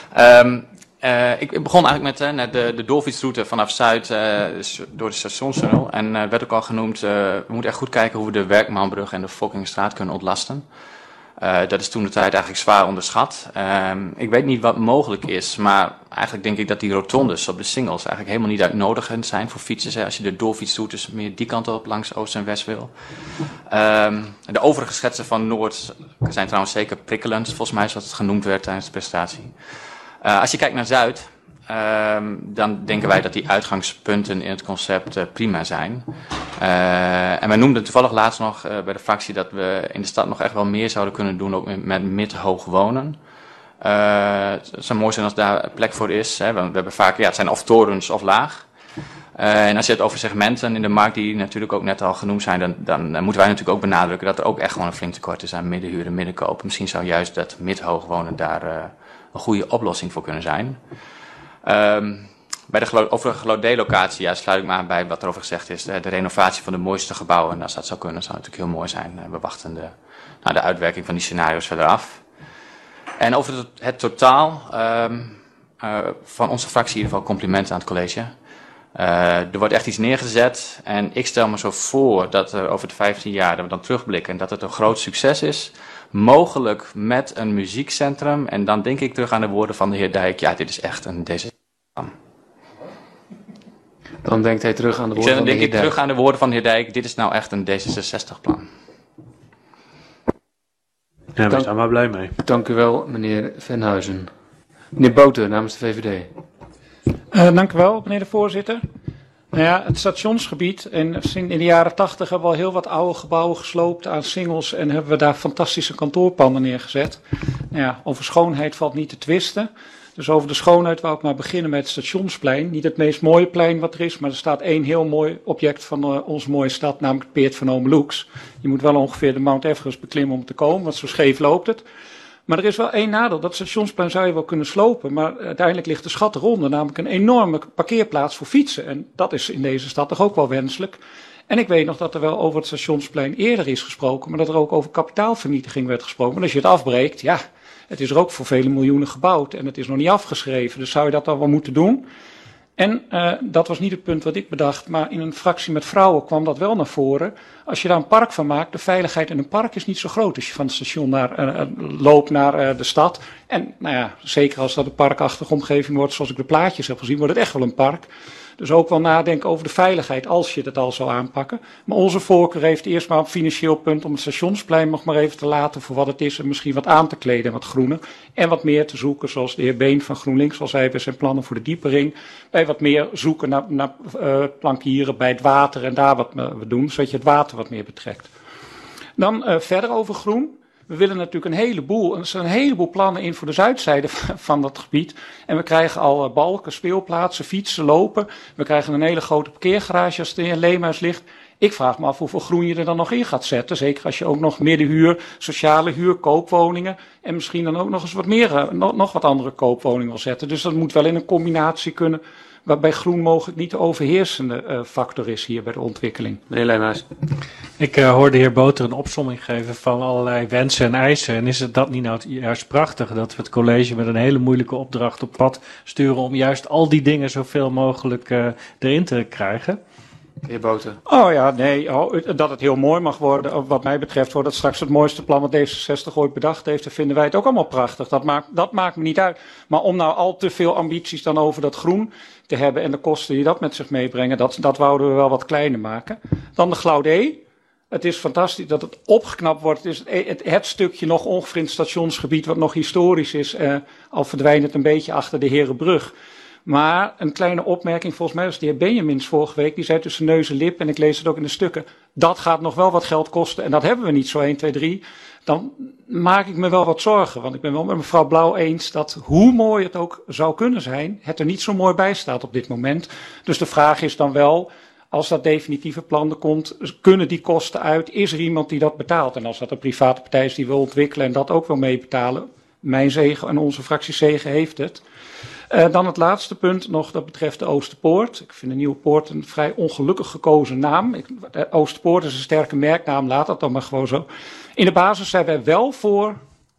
Ik begon eigenlijk met de doorfietsroute vanaf Zuid door de stationstunnel. En werd ook al genoemd, we moeten echt goed kijken hoe we de Werkmanbrug en de Fokkingstraat kunnen ontlasten. Dat is toen de tijd eigenlijk zwaar onderschat. Ik weet niet wat mogelijk is, maar eigenlijk denk ik dat die rotondes op de singles eigenlijk helemaal niet uitnodigend zijn voor fietsers. Hè, als je de doorfietsroutes meer die kant op langs Oost en West wil. De overige schetsen van Noord zijn trouwens zeker prikkelend, volgens mij zoals het genoemd werd tijdens de presentatie. Als je kijkt naar Zuid, dan denken wij dat die uitgangspunten in het concept prima zijn. En wij noemden toevallig laatst nog bij de fractie dat we in de stad nog echt wel meer zouden kunnen doen, ook met mid-hoog wonen. Het zou mooi zijn als daar plek voor is. Hè, want we hebben vaak, het zijn of torens of laag. En als je het over segmenten in de markt die natuurlijk ook net al genoemd zijn, dan moeten wij natuurlijk ook benadrukken dat er ook echt gewoon een flink tekort is aan middenhuur en middenkoop. Misschien zou juist dat mid-hoog wonen daar een goede oplossing voor kunnen zijn. Bij de Glaudé-locatie sluit ik me aan bij wat er over gezegd is. De renovatie van de mooiste gebouwen. En als dat zou kunnen, zou natuurlijk heel mooi zijn. We wachten de uitwerking van die scenario's verder af. En over het totaal van onze fractie in ieder geval complimenten aan het college. Er wordt echt iets neergezet. En ik stel me zo voor dat er over de 15 jaar, dat we dan terugblikken, en dat het een groot succes is. Mogelijk met een muziekcentrum. En dan denk ik terug aan de woorden van de heer Dijk. Ja, dit is echt een D66-plan. Dan denkt hij terug aan de woorden van de heer Dijk. Dan denk ik terug aan de woorden van de heer Dijk. Dit is nou echt een D66-plan. Ja, we staan maar blij mee. Dank u wel, meneer Venhuizen. Meneer Boten, namens de VVD. Dank u wel, meneer de voorzitter. Nou ja, het stationsgebied, en in de jaren 80 hebben we al heel wat oude gebouwen gesloopt aan singles en hebben we daar fantastische kantoorpanden neergezet. Nou ja, over schoonheid valt niet te twisten. Dus over de schoonheid wou ik maar beginnen met het Stationsplein. Niet het meest mooie plein wat er is, maar er staat één heel mooi object van onze mooie stad, namelijk het Peert van Omeloeks. Je moet wel ongeveer de Mount Everest beklimmen om te komen, want zo scheef loopt het. Maar er is wel één nadeel. Dat Stationsplein zou je wel kunnen slopen, maar uiteindelijk ligt de schat eronder, namelijk een enorme parkeerplaats voor fietsen. En dat is in deze stad toch ook wel wenselijk. En ik weet nog dat er wel over het Stationsplein eerder is gesproken, maar dat er ook over kapitaalvernietiging werd gesproken. Maar als je het afbreekt, ja, het is er ook voor vele miljoenen gebouwd en het is nog niet afgeschreven. Dus zou je dat dan wel moeten doen? En dat was niet het punt wat ik bedacht, maar in een fractie met vrouwen kwam dat wel naar voren. Als je daar een park van maakt, de veiligheid in een park is niet zo groot als je van het station loopt naar de stad. En nou ja, zeker als dat een parkachtige omgeving wordt, zoals ik de plaatjes heb gezien, wordt het echt wel een park. Dus ook wel nadenken over de veiligheid als je het al zou aanpakken. Maar onze voorkeur heeft eerst maar een financieel punt om het Stationsplein nog maar even te laten voor wat het is en misschien wat aan te kleden en wat groener. En wat meer te zoeken, zoals de heer Been van GroenLinks al zei bij zijn plannen voor de diepering. Bij wat meer zoeken naar plankieren bij het water en daar wat we doen, zodat je het water wat meer betrekt. Dan verder over groen. We willen natuurlijk er zijn een heleboel plannen in voor de zuidzijde van dat gebied. En we krijgen al balken, speelplaatsen, fietsen, lopen. We krijgen een hele grote parkeergarage als het in een leemhuis ligt. Ik vraag me af hoeveel groen je er dan nog in gaat zetten. Zeker als je ook nog middenhuur, sociale huur, koopwoningen en misschien dan ook nog eens wat meer, nog wat andere koopwoningen wil zetten. Dus dat moet wel in een combinatie kunnen, waarbij groen mogelijk niet de overheersende factor is hier bij de ontwikkeling. Meneer Leemhuis. Ik hoorde de heer Boter een opsomming geven van allerlei wensen en eisen. En is het dat niet nou juist prachtig dat we het college met een hele moeilijke opdracht op pad sturen om juist al die dingen zoveel mogelijk erin te krijgen? Heer Boter. Oh ja, nee, dat het heel mooi mag worden. Wat mij betreft wordt dat straks het mooiste plan wat D66 ooit bedacht heeft. Dan vinden wij het ook allemaal prachtig. Dat maakt me niet uit. Maar om nou al te veel ambities dan over dat groen te hebben en de kosten die dat met zich meebrengen, dat wouden we wel wat kleiner maken. Dan de Glaudé. Het is fantastisch dat het opgeknapt wordt. Het is het stukje nog ongeveer in het stationsgebied wat nog historisch is. Al verdwijnt het een beetje achter de Herenbrug. Maar een kleine opmerking, volgens mij was de heer Benjamins vorige week, die zei tussen neus en lip, en ik lees het ook in de stukken, dat gaat nog wel wat geld kosten en dat hebben we niet zo 1, 2, 3. Dan maak ik me wel wat zorgen, want ik ben wel met mevrouw Blauw eens dat hoe mooi het ook zou kunnen zijn, het er niet zo mooi bij staat op dit moment. Dus de vraag is dan wel, als dat definitieve plan er komt, kunnen die kosten uit, is er iemand die dat betaalt? En als dat een private partij is die wil ontwikkelen en dat ook wil meebetalen, mijn zegen en onze fractiezegen heeft het. Dan het laatste punt nog, dat betreft de Oosterpoort. Ik vind de Nieuwe Poort een vrij ongelukkig gekozen naam. Oosterpoort is een sterke merknaam, laat dat dan maar gewoon zo. In de basis zijn wij wel voor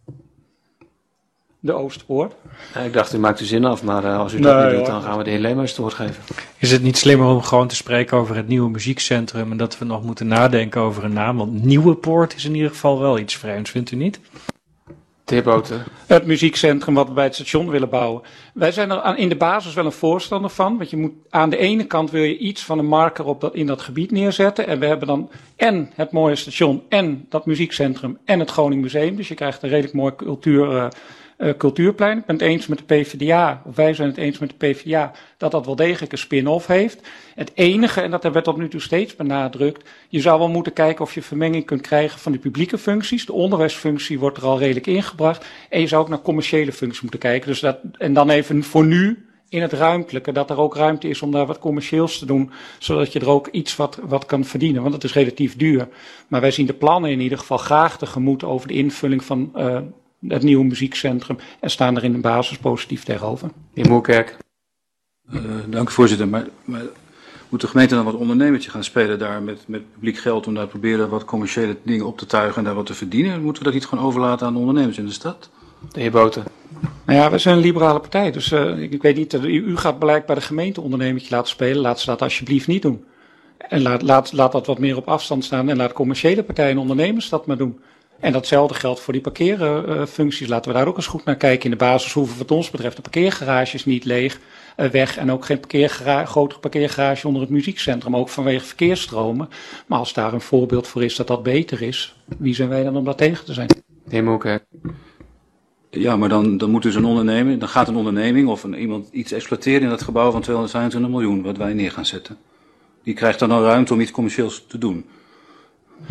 de Oosterpoort. Ja, ik dacht, u maakt uw zin af, maar als u dat niet doet, dan gaan we de heer Leemhuis het woord geven. Is het niet slimmer om gewoon te spreken over het nieuwe muziekcentrum en dat we nog moeten nadenken over een naam? Want Nieuwe Poort is in ieder geval wel iets vreemds, vindt u niet? De heer Boter. Het muziekcentrum wat we bij het station willen bouwen. Wij zijn er in de basis wel een voorstander van. Want je moet aan de ene kant wil je iets van een marker in dat gebied neerzetten. En we hebben dan en het mooie station en dat muziekcentrum en het Groningen Museum. Dus je krijgt een redelijk mooi cultuurplein. Ik ben het eens met de PvdA, of wij zijn het eens met de PvdA, dat dat wel degelijk een spin-off heeft. Het enige, en dat hebben we tot nu toe steeds benadrukt, je zou wel moeten kijken of je vermenging kunt krijgen van de publieke functies. De onderwijsfunctie wordt er al redelijk ingebracht. En je zou ook naar commerciële functies moeten kijken. Dus en dan even voor nu in het ruimtelijke, dat er ook ruimte is om daar wat commercieels te doen, zodat je er ook iets wat kan verdienen, want het is relatief duur. Maar wij zien de plannen in ieder geval graag tegemoet over de invulling van het nieuwe muziekcentrum en staan er in de basis positief tegenover. Heer Moerkerk. Dank u, voorzitter. Maar moet de gemeente dan wat ondernemertje gaan spelen daar met publiek geld om daar proberen wat commerciële dingen op te tuigen en daar wat te verdienen? Moeten we dat niet gewoon overlaten aan de ondernemers in de stad? De heer Boter. Nou ja, we zijn een liberale partij, dus ik weet niet, u gaat blijkbaar de gemeente ondernemertje laten spelen. Laat ze dat alsjeblieft niet doen. En laat dat wat meer op afstand staan en laat commerciële partijen en ondernemers dat maar doen. En datzelfde geldt voor die parkeerfuncties. Laten we daar ook eens goed naar kijken. In de basis hoeven wat ons betreft de parkeergarages niet leeg weg. En ook geen grotere parkeergarage onder het muziekcentrum. Ook vanwege verkeersstromen. Maar als daar een voorbeeld voor is dat dat beter is, wie zijn wij dan om dat tegen te zijn? De heer Moerkerk. Ja, maar dan moet dus dan gaat een onderneming of iemand iets exploiteren in dat gebouw van 225 miljoen, wat wij neer gaan zetten. Die krijgt dan al ruimte om iets commercieels te doen. De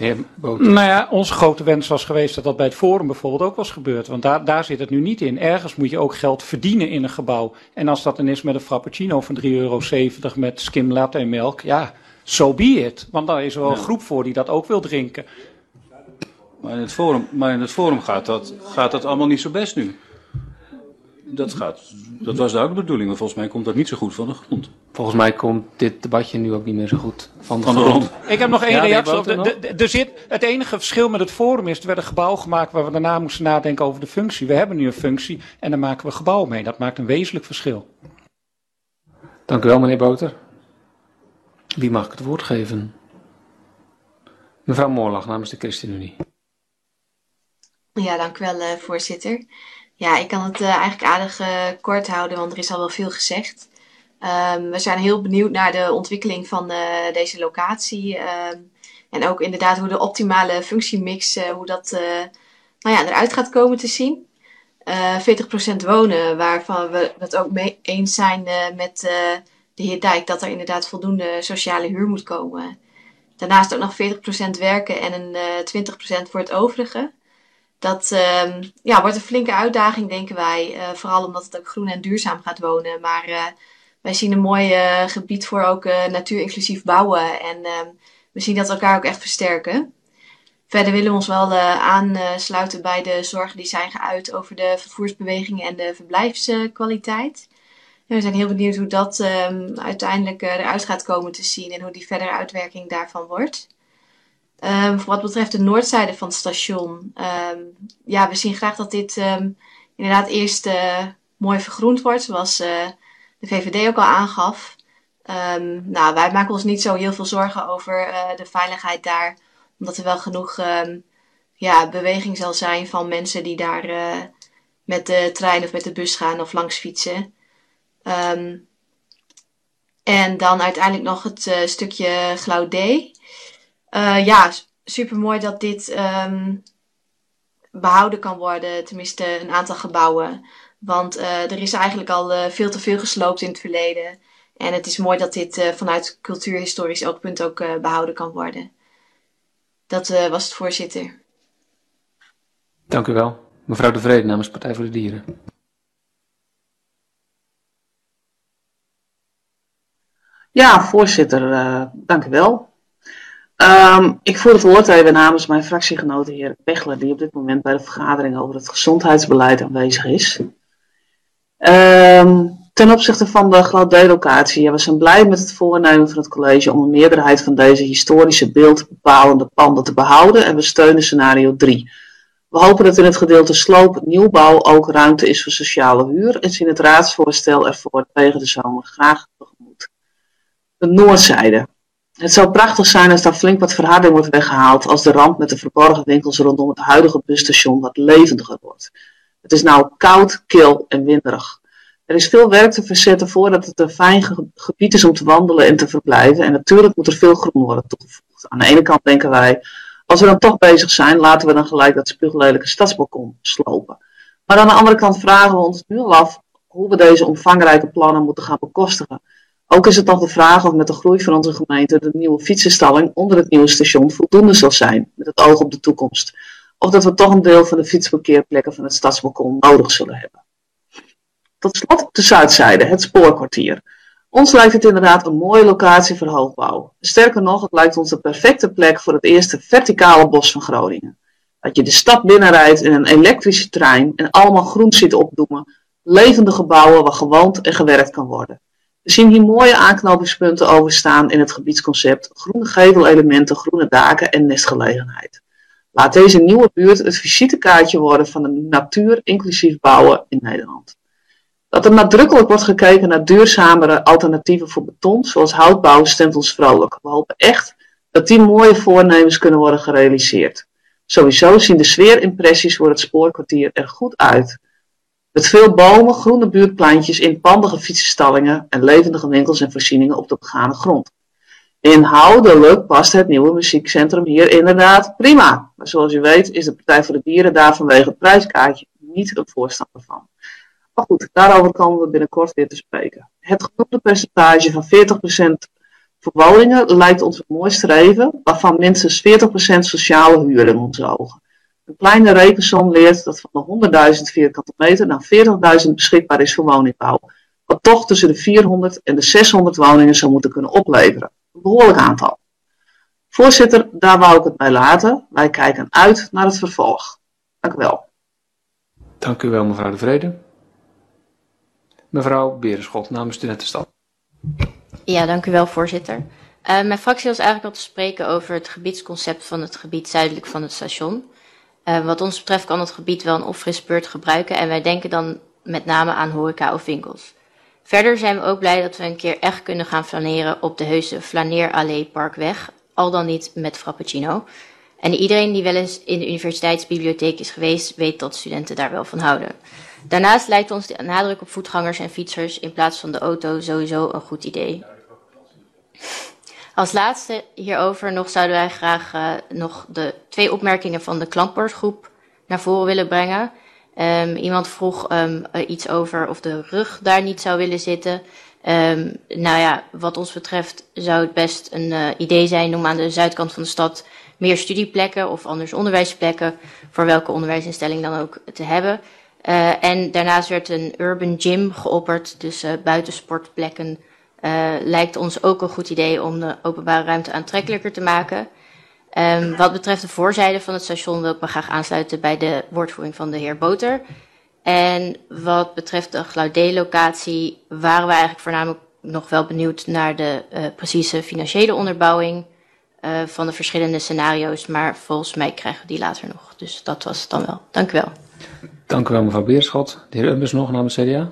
De heer Boter. Nou ja, onze grote wens was geweest dat dat bij het Forum bijvoorbeeld ook was gebeurd. Want daar zit het nu niet in. Ergens moet je ook geld verdienen in een gebouw. En als dat dan is met een frappuccino van €3,70 met skim latte en melk, ja, so be it. Want daar is er wel een groep voor die dat ook wil drinken. Maar in het forum gaat dat allemaal niet zo best nu. Dat was daar ook de bedoeling, maar volgens mij komt dat niet zo goed van de grond. Volgens mij komt dit debatje nu ook niet meer zo goed van de grond. Ik heb nog één Ja, reactie. Boter Het enige verschil met het Forum is, er werd een gebouw gemaakt waar we daarna moesten nadenken over de functie. We hebben nu een functie en daar maken we gebouw mee. Dat maakt een wezenlijk verschil. Dank u wel, meneer Boter. Wie mag ik het woord geven? Mevrouw Moorlag namens de ChristenUnie. Ja, dank u wel, voorzitter. Ja, ik kan het eigenlijk aardig kort houden, want er is al wel veel gezegd. We zijn heel benieuwd naar de ontwikkeling van deze locatie. En ook inderdaad hoe de optimale functiemix, hoe dat eruit gaat komen te zien. 40% wonen, waarvan we het ook mee eens zijn met de heer Dijk, dat er inderdaad voldoende sociale huur moet komen. Daarnaast ook nog 40% werken en een 20% voor het overige. Dat wordt een flinke uitdaging, denken wij. Vooral omdat het ook groen en duurzaam gaat wonen. Maar wij zien een mooi gebied voor ook natuurinclusief bouwen. En we zien dat elkaar ook echt versterken. Verder willen we ons wel aansluiten bij de zorgen die zijn geuit over de vervoersbewegingen en de verblijfskwaliteit. En we zijn heel benieuwd hoe dat uiteindelijk eruit gaat komen te zien en hoe die verdere uitwerking daarvan wordt. Voor wat betreft de noordzijde van het station, we zien graag dat dit inderdaad eerst mooi vergroend wordt, zoals de VVD ook al aangaf. Wij maken ons niet zo heel veel zorgen over de veiligheid daar, omdat er wel genoeg beweging zal zijn van mensen die daar met de trein of met de bus gaan of langs fietsen. En dan uiteindelijk nog het stukje Glaudé. Super mooi dat dit behouden kan worden, tenminste een aantal gebouwen. Want er is eigenlijk al veel te veel gesloopt in het verleden. En het is mooi dat dit vanuit cultuurhistorisch oogpunt ook behouden kan worden. Dat was het, voorzitter. Dank u wel. Mevrouw De Vrede namens Partij voor de Dieren. Ja, voorzitter, dank u wel. Ik voer het woord even namens mijn fractiegenoot, de heer Pechler, die op dit moment bij de vergadering over het gezondheidsbeleid aanwezig is. Ten opzichte van de Glaudé-locatie, we zijn blij met het voornemen van het college om een meerderheid van deze historische beeldbepalende panden te behouden en we steunen scenario 3. We hopen dat in het gedeelte sloop-nieuwbouw ook ruimte is voor sociale huur en zien het raadsvoorstel ervoor tegen de zomer graag tegemoet. De noordzijde. Het zou prachtig zijn als daar flink wat verharding wordt weggehaald als de rand met de verborgen winkels rondom het huidige busstation wat levendiger wordt. Het is nou koud, kil en winderig. Er is veel werk te verzetten voordat het een fijn gebied is om te wandelen en te verblijven en natuurlijk moet er veel groen worden toegevoegd. Aan de ene kant denken wij, als we dan toch bezig zijn, laten we dan gelijk dat spuuglelijke stadsbalkon slopen. Maar aan de andere kant vragen we ons nu al af hoe we deze omvangrijke plannen moeten gaan bekostigen. Ook is het nog de vraag of met de groei van onze gemeente de nieuwe fietsenstalling onder het nieuwe station voldoende zal zijn, met het oog op de toekomst. Of dat we toch een deel van de fietsparkeerplekken van het stadsbalkon nodig zullen hebben. Tot slot de zuidzijde, het spoorkwartier. Ons lijkt het inderdaad een mooie locatie voor hoogbouw. Sterker nog, het lijkt ons de perfecte plek voor het eerste verticale bos van Groningen. Dat je de stad binnenrijdt in een elektrische trein en allemaal groen ziet opdoemen, levende gebouwen waar gewoond en gewerkt kan worden. We zien hier mooie aanknopingspunten overstaan in het gebiedsconcept, groene gevelelementen, groene daken en nestgelegenheid. Laat deze nieuwe buurt het visitekaartje worden van de natuur inclusief bouwen in Nederland. Dat er nadrukkelijk wordt gekeken naar duurzamere alternatieven voor beton, zoals houtbouw, stemt ons vrolijk. We hopen echt dat die mooie voornemens kunnen worden gerealiseerd. Sowieso zien de sfeerimpressies voor het spoorkwartier er goed uit. Met veel bomen, groene buurtpleintjes, inpandige fietsenstallingen en levendige winkels en voorzieningen op de begane grond. Inhoudelijk past het nieuwe muziekcentrum hier inderdaad prima. Maar zoals u weet is de Partij voor de Dieren daar vanwege het prijskaartje niet een voorstander van. Maar goed, daarover komen we binnenkort weer te spreken. Het genoemde percentage van Voor woningen lijkt ons een mooi streven, waarvan minstens 40% sociale huur in onze ogen. Een kleine rekensom leert dat van de 100.000 vierkante meter naar 40.000 beschikbaar is voor woningbouw. Wat toch tussen de 400 en de 600 woningen zou moeten kunnen opleveren. Een behoorlijk aantal. Voorzitter, daar wou ik het bij laten. Wij kijken uit naar het vervolg. Dank u wel. Dank u wel, mevrouw De Vrede. Mevrouw Berenschot namens Studentenstad. Ja, dank u wel, voorzitter. Mijn fractie was eigenlijk al te spreken over het gebiedsconcept van het gebied zuidelijk van het station. Wat ons betreft kan het gebied wel een opfrisbeurt gebruiken en wij denken dan met name aan horeca of winkels. Verder zijn we ook blij dat we een keer echt kunnen gaan flaneren op de heuse Flaneerallee Parkweg, al dan niet met Frappuccino. En iedereen die wel eens in de universiteitsbibliotheek is geweest, weet dat studenten daar wel van houden. Daarnaast lijkt ons de nadruk op voetgangers en fietsers in plaats van de auto sowieso een goed idee. Als laatste hierover nog zouden wij graag nog de 2 opmerkingen van de klankbordgroep naar voren willen brengen. Iemand vroeg iets over of de rug daar niet zou willen zitten. Nou ja, wat ons betreft zou het best een idee zijn om aan de zuidkant van de stad meer studieplekken of anders onderwijsplekken, voor welke onderwijsinstelling dan ook, te hebben. En daarnaast werd een urban gym geopperd, dus buitensportplekken. Lijkt ons ook een goed idee om de openbare ruimte aantrekkelijker te maken. Wat betreft de voorzijde van het station wil ik me graag aansluiten bij de woordvoering van de heer Boter. En wat betreft de Glaudet-locatie waren we eigenlijk voornamelijk nog wel benieuwd naar de precieze financiële onderbouwing van de verschillende scenario's. Maar volgens mij krijgen we die later nog. Dus dat was het dan wel. Dank u wel. Dank u wel, mevrouw Beerschot. De heer Ubbers nog namens CDA.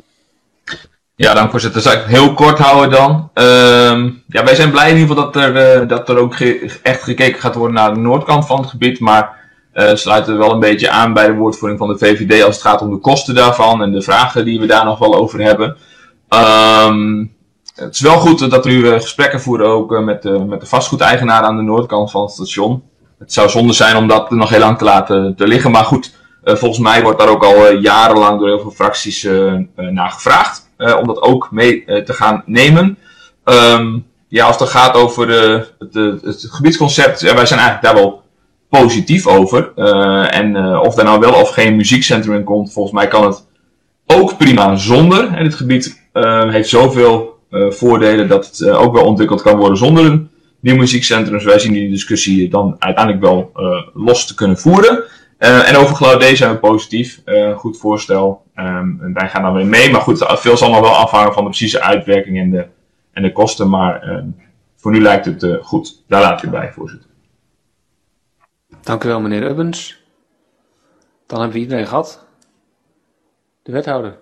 Ja, dank voorzitter. Zal ik heel kort houden dan. Ja, wij zijn blij in ieder geval dat er ook echt gekeken gaat worden naar de noordkant van het gebied. Maar sluiten we wel een beetje aan bij de woordvoering van de VVD als het gaat om de kosten daarvan en de vragen die we daar nog wel over hebben. Het is wel goed dat u gesprekken voeren ook met de vastgoedeigenaar aan de noordkant van het station. Het zou zonde zijn om dat nog heel lang te laten liggen. Maar goed, volgens mij wordt daar ook al jarenlang door heel veel fracties naar gevraagd. Om dat ook mee te gaan nemen. Ja, als het gaat over het gebiedsconcept, wij zijn eigenlijk daar wel positief over. Of daar nou wel of geen muziekcentrum in komt, volgens mij kan het ook prima zonder. En het gebied heeft zoveel voordelen dat het ook wel ontwikkeld kan worden zonder een nieuw muziekcentrum. Dus wij zien die discussie dan uiteindelijk wel los te kunnen voeren. En over Glaudet zijn we positief. Goed voorstel. En wij gaan dan weer mee. Maar goed, veel zal nog wel afhangen van de precieze uitwerking en de kosten. Maar voor nu lijkt het goed. Daar laat ik het bij, voorzitter. Dank u wel, meneer Ubbens. Dan hebben we iedereen gehad. De wethouder.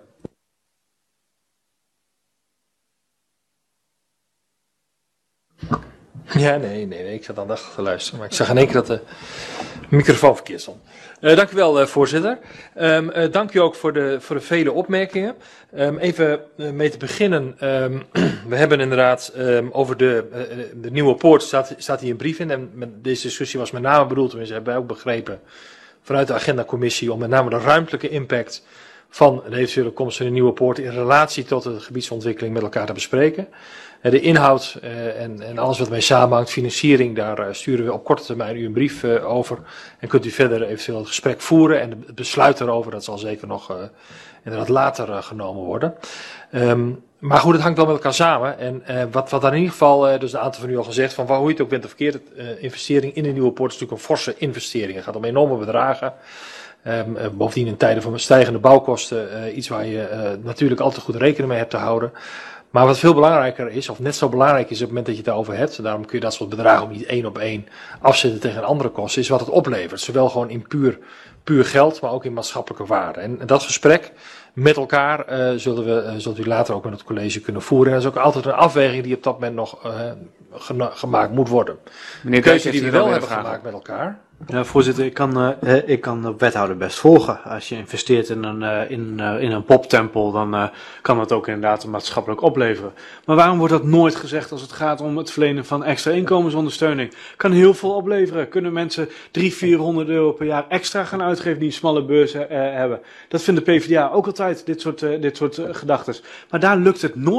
Ja, nee, ik zat aandachtig te luisteren, maar ik zag in één keer dat de microfoon verkeerd stond. Dank u wel, voorzitter. Dank u ook voor de vele opmerkingen. Even mee te beginnen. We hebben inderdaad over de Nieuwe Poort staat hier een brief in. En deze discussie was met name bedoeld, tenminste hebben wij ook begrepen, vanuit de agendacommissie, om met name de ruimtelijke impact van de eventuele komst van de Nieuwe Poort in relatie tot de gebiedsontwikkeling met elkaar te bespreken. De inhoud en alles wat mee samenhangt, financiering, daar sturen we op korte termijn u een brief over. En kunt u verder eventueel het gesprek voeren en het besluit daarover, dat zal zeker nog inderdaad later genomen worden. Maar goed, het hangt wel met elkaar samen. En wat daar in ieder geval, dus een aantal van u al gezegd, van hoe je het ook bent of verkeerd, investering in de Nieuwe Poort is natuurlijk een forse investering. Het gaat om enorme bedragen. Bovendien in tijden van stijgende bouwkosten, iets waar je natuurlijk altijd goed rekening mee hebt te houden. Maar wat veel belangrijker is, of net zo belangrijk is op het moment dat je het daarover hebt, daarom kun je dat soort bedragen ook niet 1 op 1 afzetten tegen andere kosten, is wat het oplevert. Zowel gewoon in puur geld, maar ook in maatschappelijke waarde. En dat gesprek met elkaar zult u later ook met het college kunnen voeren. En dat is ook altijd een afweging die op dat moment nog gemaakt moet worden. Meneer de keuze die we wel hebben gemaakt met elkaar. Ja, voorzitter, ik kan de wethouder best volgen. Als je investeert in een poptempel, dan kan dat ook inderdaad maatschappelijk opleveren. Maar waarom wordt dat nooit gezegd als het gaat om het verlenen van extra inkomensondersteuning? Kan heel veel opleveren. Kunnen mensen 300-400 euro per jaar extra gaan uitgeven die een smalle beurs hebben? Dat vindt de PvdA ook altijd, dit soort gedachtes. Maar daar lukt het nooit.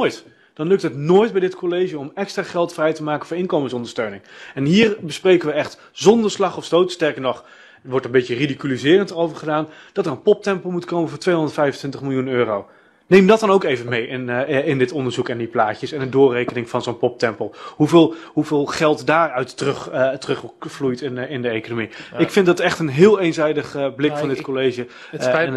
dan lukt het nooit bij dit college om extra geld vrij te maken voor inkomensondersteuning. En hier bespreken we echt zonder slag of stoot, sterker nog, er wordt een beetje ridiculiserend over gedaan, dat er een poptempel moet komen voor 225 miljoen euro. Neem dat dan ook even mee in dit onderzoek en die plaatjes en de doorrekening van zo'n poptempel. Hoeveel geld daaruit terugvloeit in de economie. Ja. Ik vind dat echt een heel eenzijdig blik van dit college. Het spijt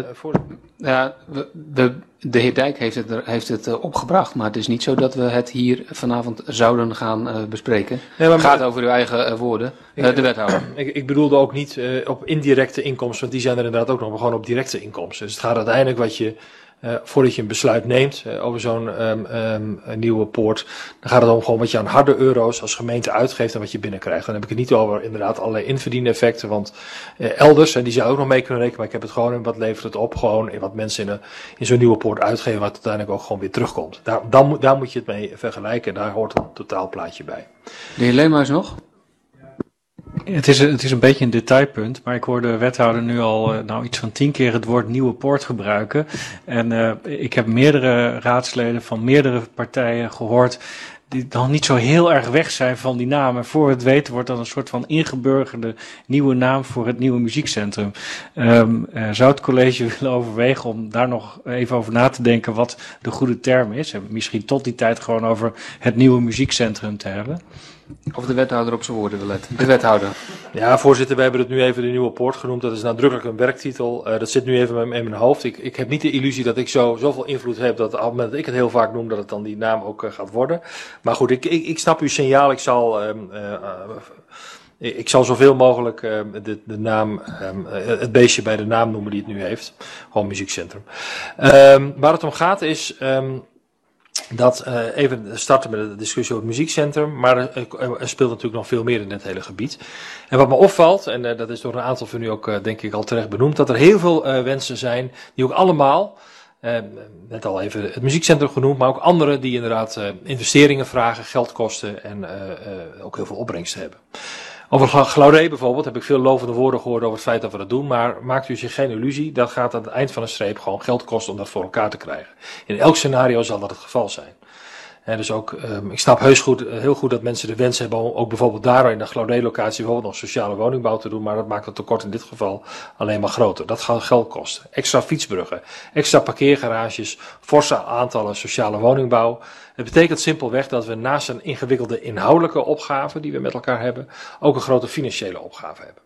de heer Dijk heeft het opgebracht, maar het is niet zo dat we het hier vanavond zouden gaan bespreken. Nee, het gaat over uw eigen woorden, de wethouder. Ik bedoelde ook niet op indirecte inkomsten, want die zijn er inderdaad ook nog, maar gewoon op directe inkomsten. Dus het gaat uiteindelijk wat je... voordat je een besluit neemt over zo'n nieuwe poort, dan gaat het om gewoon wat je aan harde euro's als gemeente uitgeeft en wat je binnenkrijgt. Dan heb ik het niet over inderdaad allerlei inverdieneffecten, want elders, en die zou ook nog mee kunnen rekenen, maar ik heb het gewoon in wat levert het op, gewoon in wat mensen in zo'n nieuwe poort uitgeven, wat uiteindelijk ook gewoon weer terugkomt. Daar moet je het mee vergelijken en daar hoort een totaalplaatje bij. De heer Leemhuis nog? Het is een beetje een detailpunt, maar ik hoor de wethouder nu al iets van 10 keer het woord nieuwe poort gebruiken. En ik heb meerdere raadsleden van meerdere partijen gehoord die nog niet zo heel erg weg zijn van die naam. En voor het weten wordt dat een soort van ingeburgerde nieuwe naam voor het nieuwe muziekcentrum. Zou het college willen overwegen om daar nog even over na te denken wat de goede term is? En misschien tot die tijd gewoon over het nieuwe muziekcentrum te hebben? Of de wethouder op zijn woorden wil letten. De wethouder. Ja, voorzitter, we hebben het nu even de nieuwe poort genoemd. Dat is nadrukkelijk een werktitel. Dat zit nu even in mijn hoofd. Ik heb niet de illusie dat ik zoveel invloed heb dat op het moment dat ik het heel vaak noem, dat het dan die naam ook gaat worden. Maar goed, ik snap uw signaal. Ik zal zoveel mogelijk de naam, het beestje bij de naam noemen die het nu heeft. Gewoon muziekcentrum. Waar het om gaat is... dat even starten met de discussie over het muziekcentrum, maar er speelt natuurlijk nog veel meer in het hele gebied. En wat me opvalt, en dat is door een aantal van u ook denk ik al terecht benoemd, dat er heel veel wensen zijn die ook allemaal, net al even het muziekcentrum genoemd, maar ook andere die inderdaad investeringen vragen, geld kosten en ook heel veel opbrengsten hebben. Over Glauré bijvoorbeeld heb ik veel lovende woorden gehoord over het feit dat we dat doen, maar maakt u zich geen illusie, dat gaat aan het eind van de streep gewoon geld kosten om dat voor elkaar te krijgen. In elk scenario zal dat het geval zijn. Dus ook, ik snap heel goed dat mensen de wens hebben om ook bijvoorbeeld daar in de Glauré-locatie bijvoorbeeld nog sociale woningbouw te doen, maar dat maakt het tekort in dit geval alleen maar groter. Dat gaat geld kosten. Extra fietsbruggen, extra parkeergarages, forse aantallen sociale woningbouw. Het betekent simpelweg dat we naast een ingewikkelde inhoudelijke opgave die we met elkaar hebben, ook een grote financiële opgave hebben.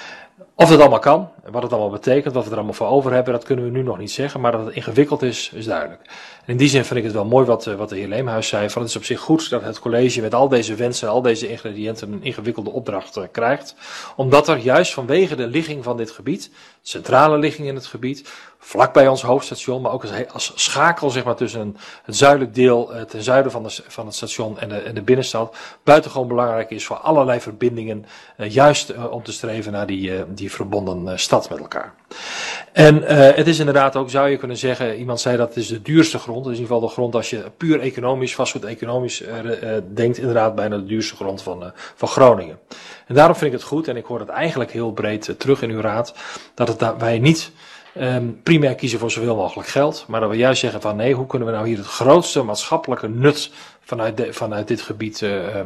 Of dat allemaal kan, en wat het allemaal betekent, wat we er allemaal voor over hebben, dat kunnen we nu nog niet zeggen, maar dat het ingewikkeld is duidelijk. En in die zin vind ik het wel mooi wat de heer Leemhuis zei, van het is op zich goed dat het college met al deze wensen, al deze ingrediënten een ingewikkelde opdracht krijgt, omdat er juist vanwege de ligging van dit gebied, centrale ligging in het gebied, vlakbij ons hoofdstation, maar ook als schakel zeg maar, tussen het zuidelijk deel ten zuiden van het station en de binnenstad, buitengewoon belangrijk is voor allerlei verbindingen, juist om te streven naar die verbonden stad met elkaar. En het is inderdaad ook, zou je kunnen zeggen, iemand zei dat het is de duurste grond, het is in ieder geval de grond als je puur economisch, vastgoed-economisch denkt, inderdaad bijna de duurste grond van Groningen. En daarom vind ik het goed, en ik hoor het eigenlijk heel breed terug in uw raad, dat wij niet primair kiezen voor zoveel mogelijk geld, maar dat we juist zeggen van nee, hoe kunnen we nou hier het grootste maatschappelijke nut vanuit dit gebied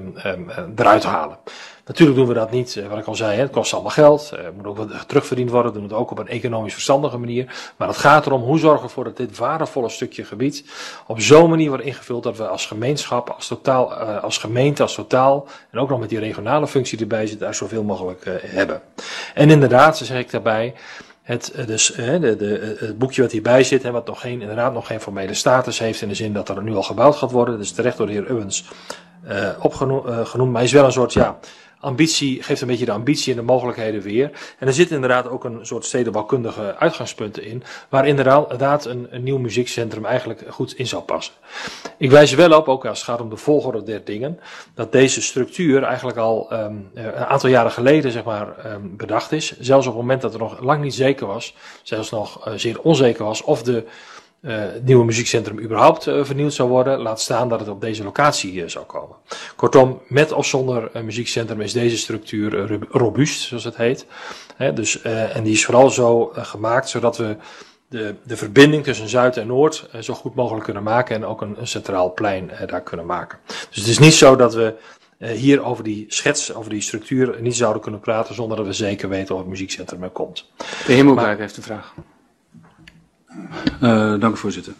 eruit halen. Natuurlijk doen we dat niet, wat ik al zei, het kost allemaal geld, het moet ook wat terugverdiend worden, we doen het ook op een economisch verstandige manier, maar het gaat erom hoe zorgen we ervoor dat dit waardevolle stukje gebied op zo'n manier wordt ingevuld dat we als gemeenschap, als gemeente, als totaal, en ook nog met die regionale functie die erbij zit, daar zoveel mogelijk hebben. En inderdaad, zeg ik daarbij, het boekje wat hierbij zit, wat inderdaad nog geen formele status heeft in de zin dat er nu al gebouwd gaat worden, dat is terecht door de heer Uwens genoemd, maar is wel een soort, ambitie, geeft een beetje de ambitie en de mogelijkheden weer. En er zitten inderdaad ook een soort stedenbouwkundige uitgangspunten in, waar inderdaad een nieuw muziekcentrum eigenlijk goed in zou passen. Ik wijs er wel op, ook als het gaat om de volgorde der dingen, dat deze structuur eigenlijk al een aantal jaren geleden zeg maar, bedacht is. Zelfs op het moment dat er nog lang niet zeker was, zelfs nog zeer onzeker was of het nieuwe muziekcentrum überhaupt vernieuwd zou worden, laat staan dat het op deze locatie zou komen. Kortom, met of zonder een muziekcentrum is deze structuur robuust, zoals het heet. En die is vooral zo gemaakt zodat we de verbinding tussen Zuid en Noord zo goed mogelijk kunnen maken en ook een centraal plein daar kunnen maken. Dus het is niet zo dat we hier over die schets, over die structuur niet zouden kunnen praten zonder dat we zeker weten of het muziekcentrum er komt. De heer Moerkerk heeft een vraag. Dank u, voorzitter.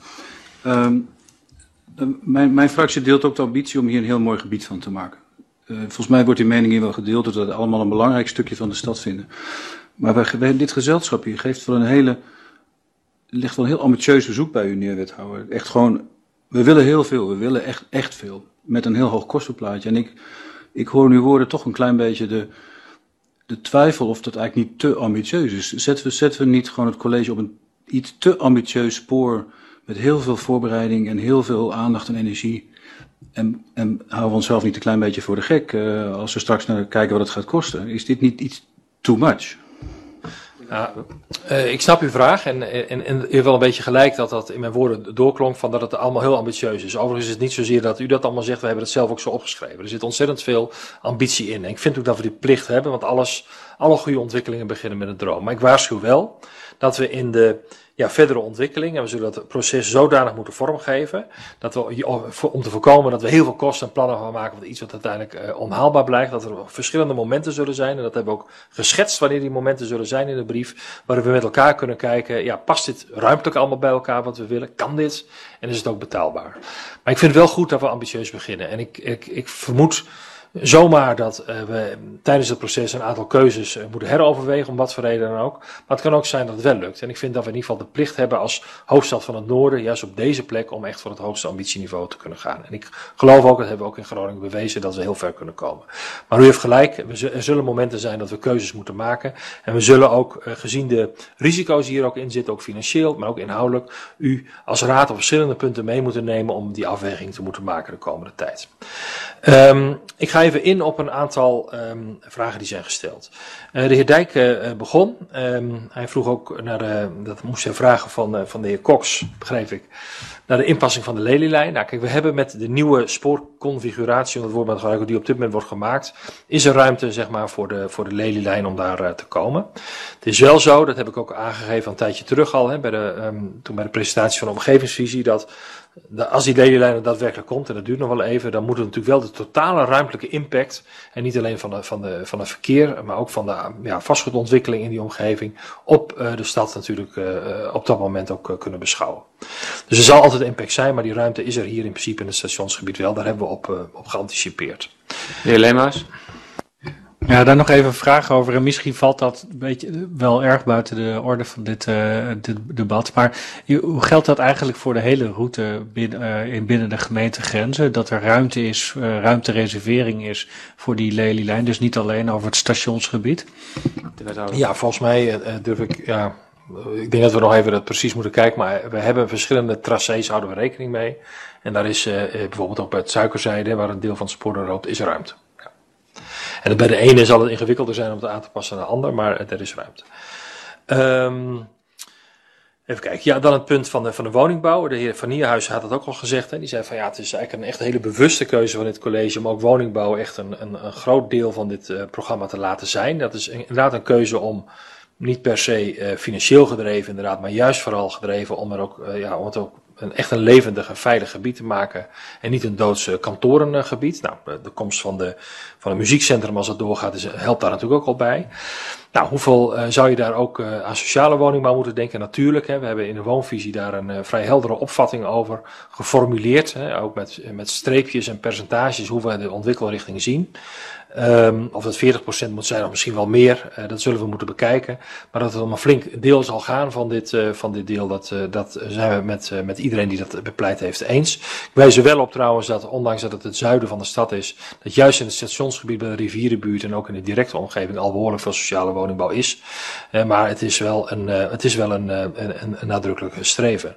Mijn fractie deelt ook de ambitie om hier een heel mooi gebied van te maken. Volgens mij wordt die mening hier wel gedeeld dat we het allemaal een belangrijk stukje van de stad vinden. Maar dit gezelschap hier ligt wel een heel ambitieus verzoek bij u neer, wethouder. Echt gewoon, we willen heel veel, we willen echt veel. Met een heel hoog kostenplaatje. En ik hoor in uw woorden toch een klein beetje de twijfel of dat eigenlijk niet te ambitieus is. Zetten we niet gewoon het college op een iets te ambitieus spoor met heel veel voorbereiding en heel veel aandacht en energie. En houden we onszelf niet een klein beetje voor de gek als we straks naar kijken wat het gaat kosten. Is dit niet iets too much? Ja, ik snap uw vraag en u heeft wel een beetje gelijk dat in mijn woorden doorklonk van dat het allemaal heel ambitieus is. Overigens is het niet zozeer dat u dat allemaal zegt, we hebben het zelf ook zo opgeschreven. Er zit ontzettend veel ambitie in en ik vind ook dat we die plicht hebben, want alle goede ontwikkelingen beginnen met een droom. Maar ik waarschuw wel dat we in de verdere ontwikkeling, en we zullen dat proces zodanig moeten vormgeven, dat we, om te voorkomen dat we heel veel kosten en plannen gaan maken van iets wat uiteindelijk onhaalbaar blijkt, dat er verschillende momenten zullen zijn, en dat hebben we ook geschetst wanneer die momenten zullen zijn in de brief, waar we met elkaar kunnen kijken, past dit ruimtelijk allemaal bij elkaar wat we willen, kan dit, en is het ook betaalbaar. Maar ik vind het wel goed dat we ambitieus beginnen, en ik vermoed zomaar dat we tijdens het proces een aantal keuzes moeten heroverwegen, om wat voor reden dan ook. Maar het kan ook zijn dat het wel lukt. En ik vind dat we in ieder geval de plicht hebben als hoofdstad van het Noorden, juist op deze plek, om echt voor het hoogste ambitieniveau te kunnen gaan. En ik geloof ook, dat hebben we ook in Groningen bewezen, dat we heel ver kunnen komen. Maar u heeft gelijk, er zullen momenten zijn dat we keuzes moeten maken. En we zullen ook, gezien de risico's die hier ook in zitten, ook financieel, maar ook inhoudelijk, u als raad op verschillende punten mee moeten nemen om die afweging te moeten maken de komende tijd. Ik ga even in op een aantal vragen die zijn gesteld. De heer Dijk begon. Hij vroeg ook dat moest hij vragen van de heer Cox, begreep ik, naar de inpassing van de lelielijn. Nou, kijk, we hebben met de nieuwe spoorconfiguratie, om het woord maar te gebruiken, die op dit moment wordt gemaakt, is er ruimte, zeg maar, voor de lelielijn om daar te komen. Het is wel zo, dat heb ik ook aangegeven een tijdje terug al, toen bij de presentatie van de omgevingsvisie, dat als die lelielijn er daadwerkelijk komt, en dat duurt nog wel even, dan moeten we natuurlijk wel de totale ruimtelijke impact, en niet alleen van het verkeer, maar ook van de vastgoedontwikkeling in die omgeving, op de stad natuurlijk op dat moment ook kunnen beschouwen. Dus er zal altijd impact zijn, maar die ruimte is er hier in principe in het stationsgebied wel, daar hebben we op geanticipeerd. De heer Leemaas. Ja, daar nog even een vraag over. En misschien valt dat een beetje wel erg buiten de orde van dit debat. Maar hoe geldt dat eigenlijk voor de hele route binnen de gemeentegrenzen? Dat er ruimte is, ruimtereservering is voor die lelielijn. Dus niet alleen over het stationsgebied? Ja, volgens mij durf ik... ik denk dat we nog even dat precies moeten kijken. Maar we hebben verschillende tracés, houden we rekening mee. En daar is bijvoorbeeld ook bij het Suikerzijde, waar een deel van het spoor er loopt, is ruimte. En bij de ene zal het ingewikkelder zijn om het aan te passen dan de ander, maar er is ruimte. Even kijken. Ja, dan het punt van de woningbouw. De heer Van Nierhuizen had het ook al gezegd. Hè. Die zei van het is eigenlijk een echt hele bewuste keuze van dit college om ook woningbouw echt een groot deel van dit programma te laten zijn. Dat is inderdaad een keuze om niet per se financieel gedreven inderdaad, maar juist vooral gedreven om om het ook echt een levendig en veilig gebied te maken en niet een doods kantorengebied. Nou, de komst van een muziekcentrum als het doorgaat helpt daar natuurlijk ook al bij. Nou, hoeveel zou je daar ook aan sociale woningbouw moeten denken? Natuurlijk, we hebben in de woonvisie daar een vrij heldere opvatting over geformuleerd. Ook met streepjes en percentages hoe we de ontwikkelrichting zien. Of dat 40% moet zijn of misschien wel meer, dat zullen we moeten bekijken. Maar dat het om een flink deel zal gaan van dit deel, dat zijn we met iedereen die dat bepleit heeft eens. Ik wijs er wel op trouwens dat, ondanks dat het zuiden van de stad is, dat juist in het stationsgebied bij de rivierenbuurt en ook in de directe omgeving al behoorlijk veel sociale woningbouw is. Maar het is wel een nadrukkelijke streven.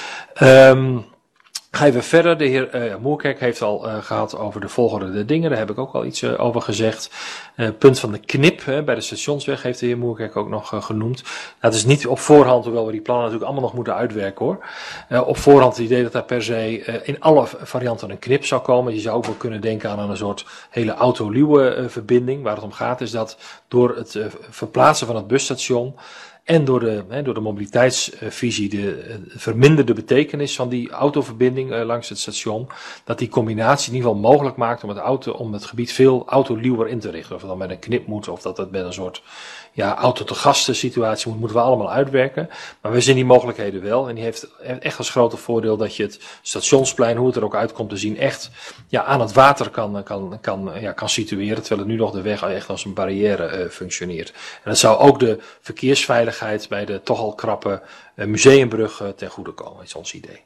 Ga even verder. De heer Moerkerk heeft al gehad over de volgorde der dingen. Daar heb ik ook al iets over gezegd. Punt van de knip bij de stationsweg heeft de heer Moerkerk ook nog genoemd. Dat is niet op voorhand, hoewel we die plannen natuurlijk allemaal nog moeten uitwerken hoor. Op voorhand het idee dat daar per se in alle varianten een knip zou komen. Je zou ook wel kunnen denken aan een soort hele autoluwe verbinding. Waar het om gaat is dat door het verplaatsen van het busstation en door de mobiliteitsvisie, de verminderde betekenis van die autoverbinding langs het station, dat die combinatie in ieder geval mogelijk maakt om het gebied veel autoluwer in te richten. Of het dan met een knip moet, of dat het met een soort auto-te-gasten situatie moeten we allemaal uitwerken. Maar we zien die mogelijkheden wel. En die heeft echt als grote voordeel dat je het stationsplein, hoe het er ook uitkomt te zien, echt aan het water kan situeren. Terwijl het nu nog de weg echt als een barrière functioneert. En dat zou ook de verkeersveiligheid bij de toch al krappe Museumbrug ten goede komen, is ons idee.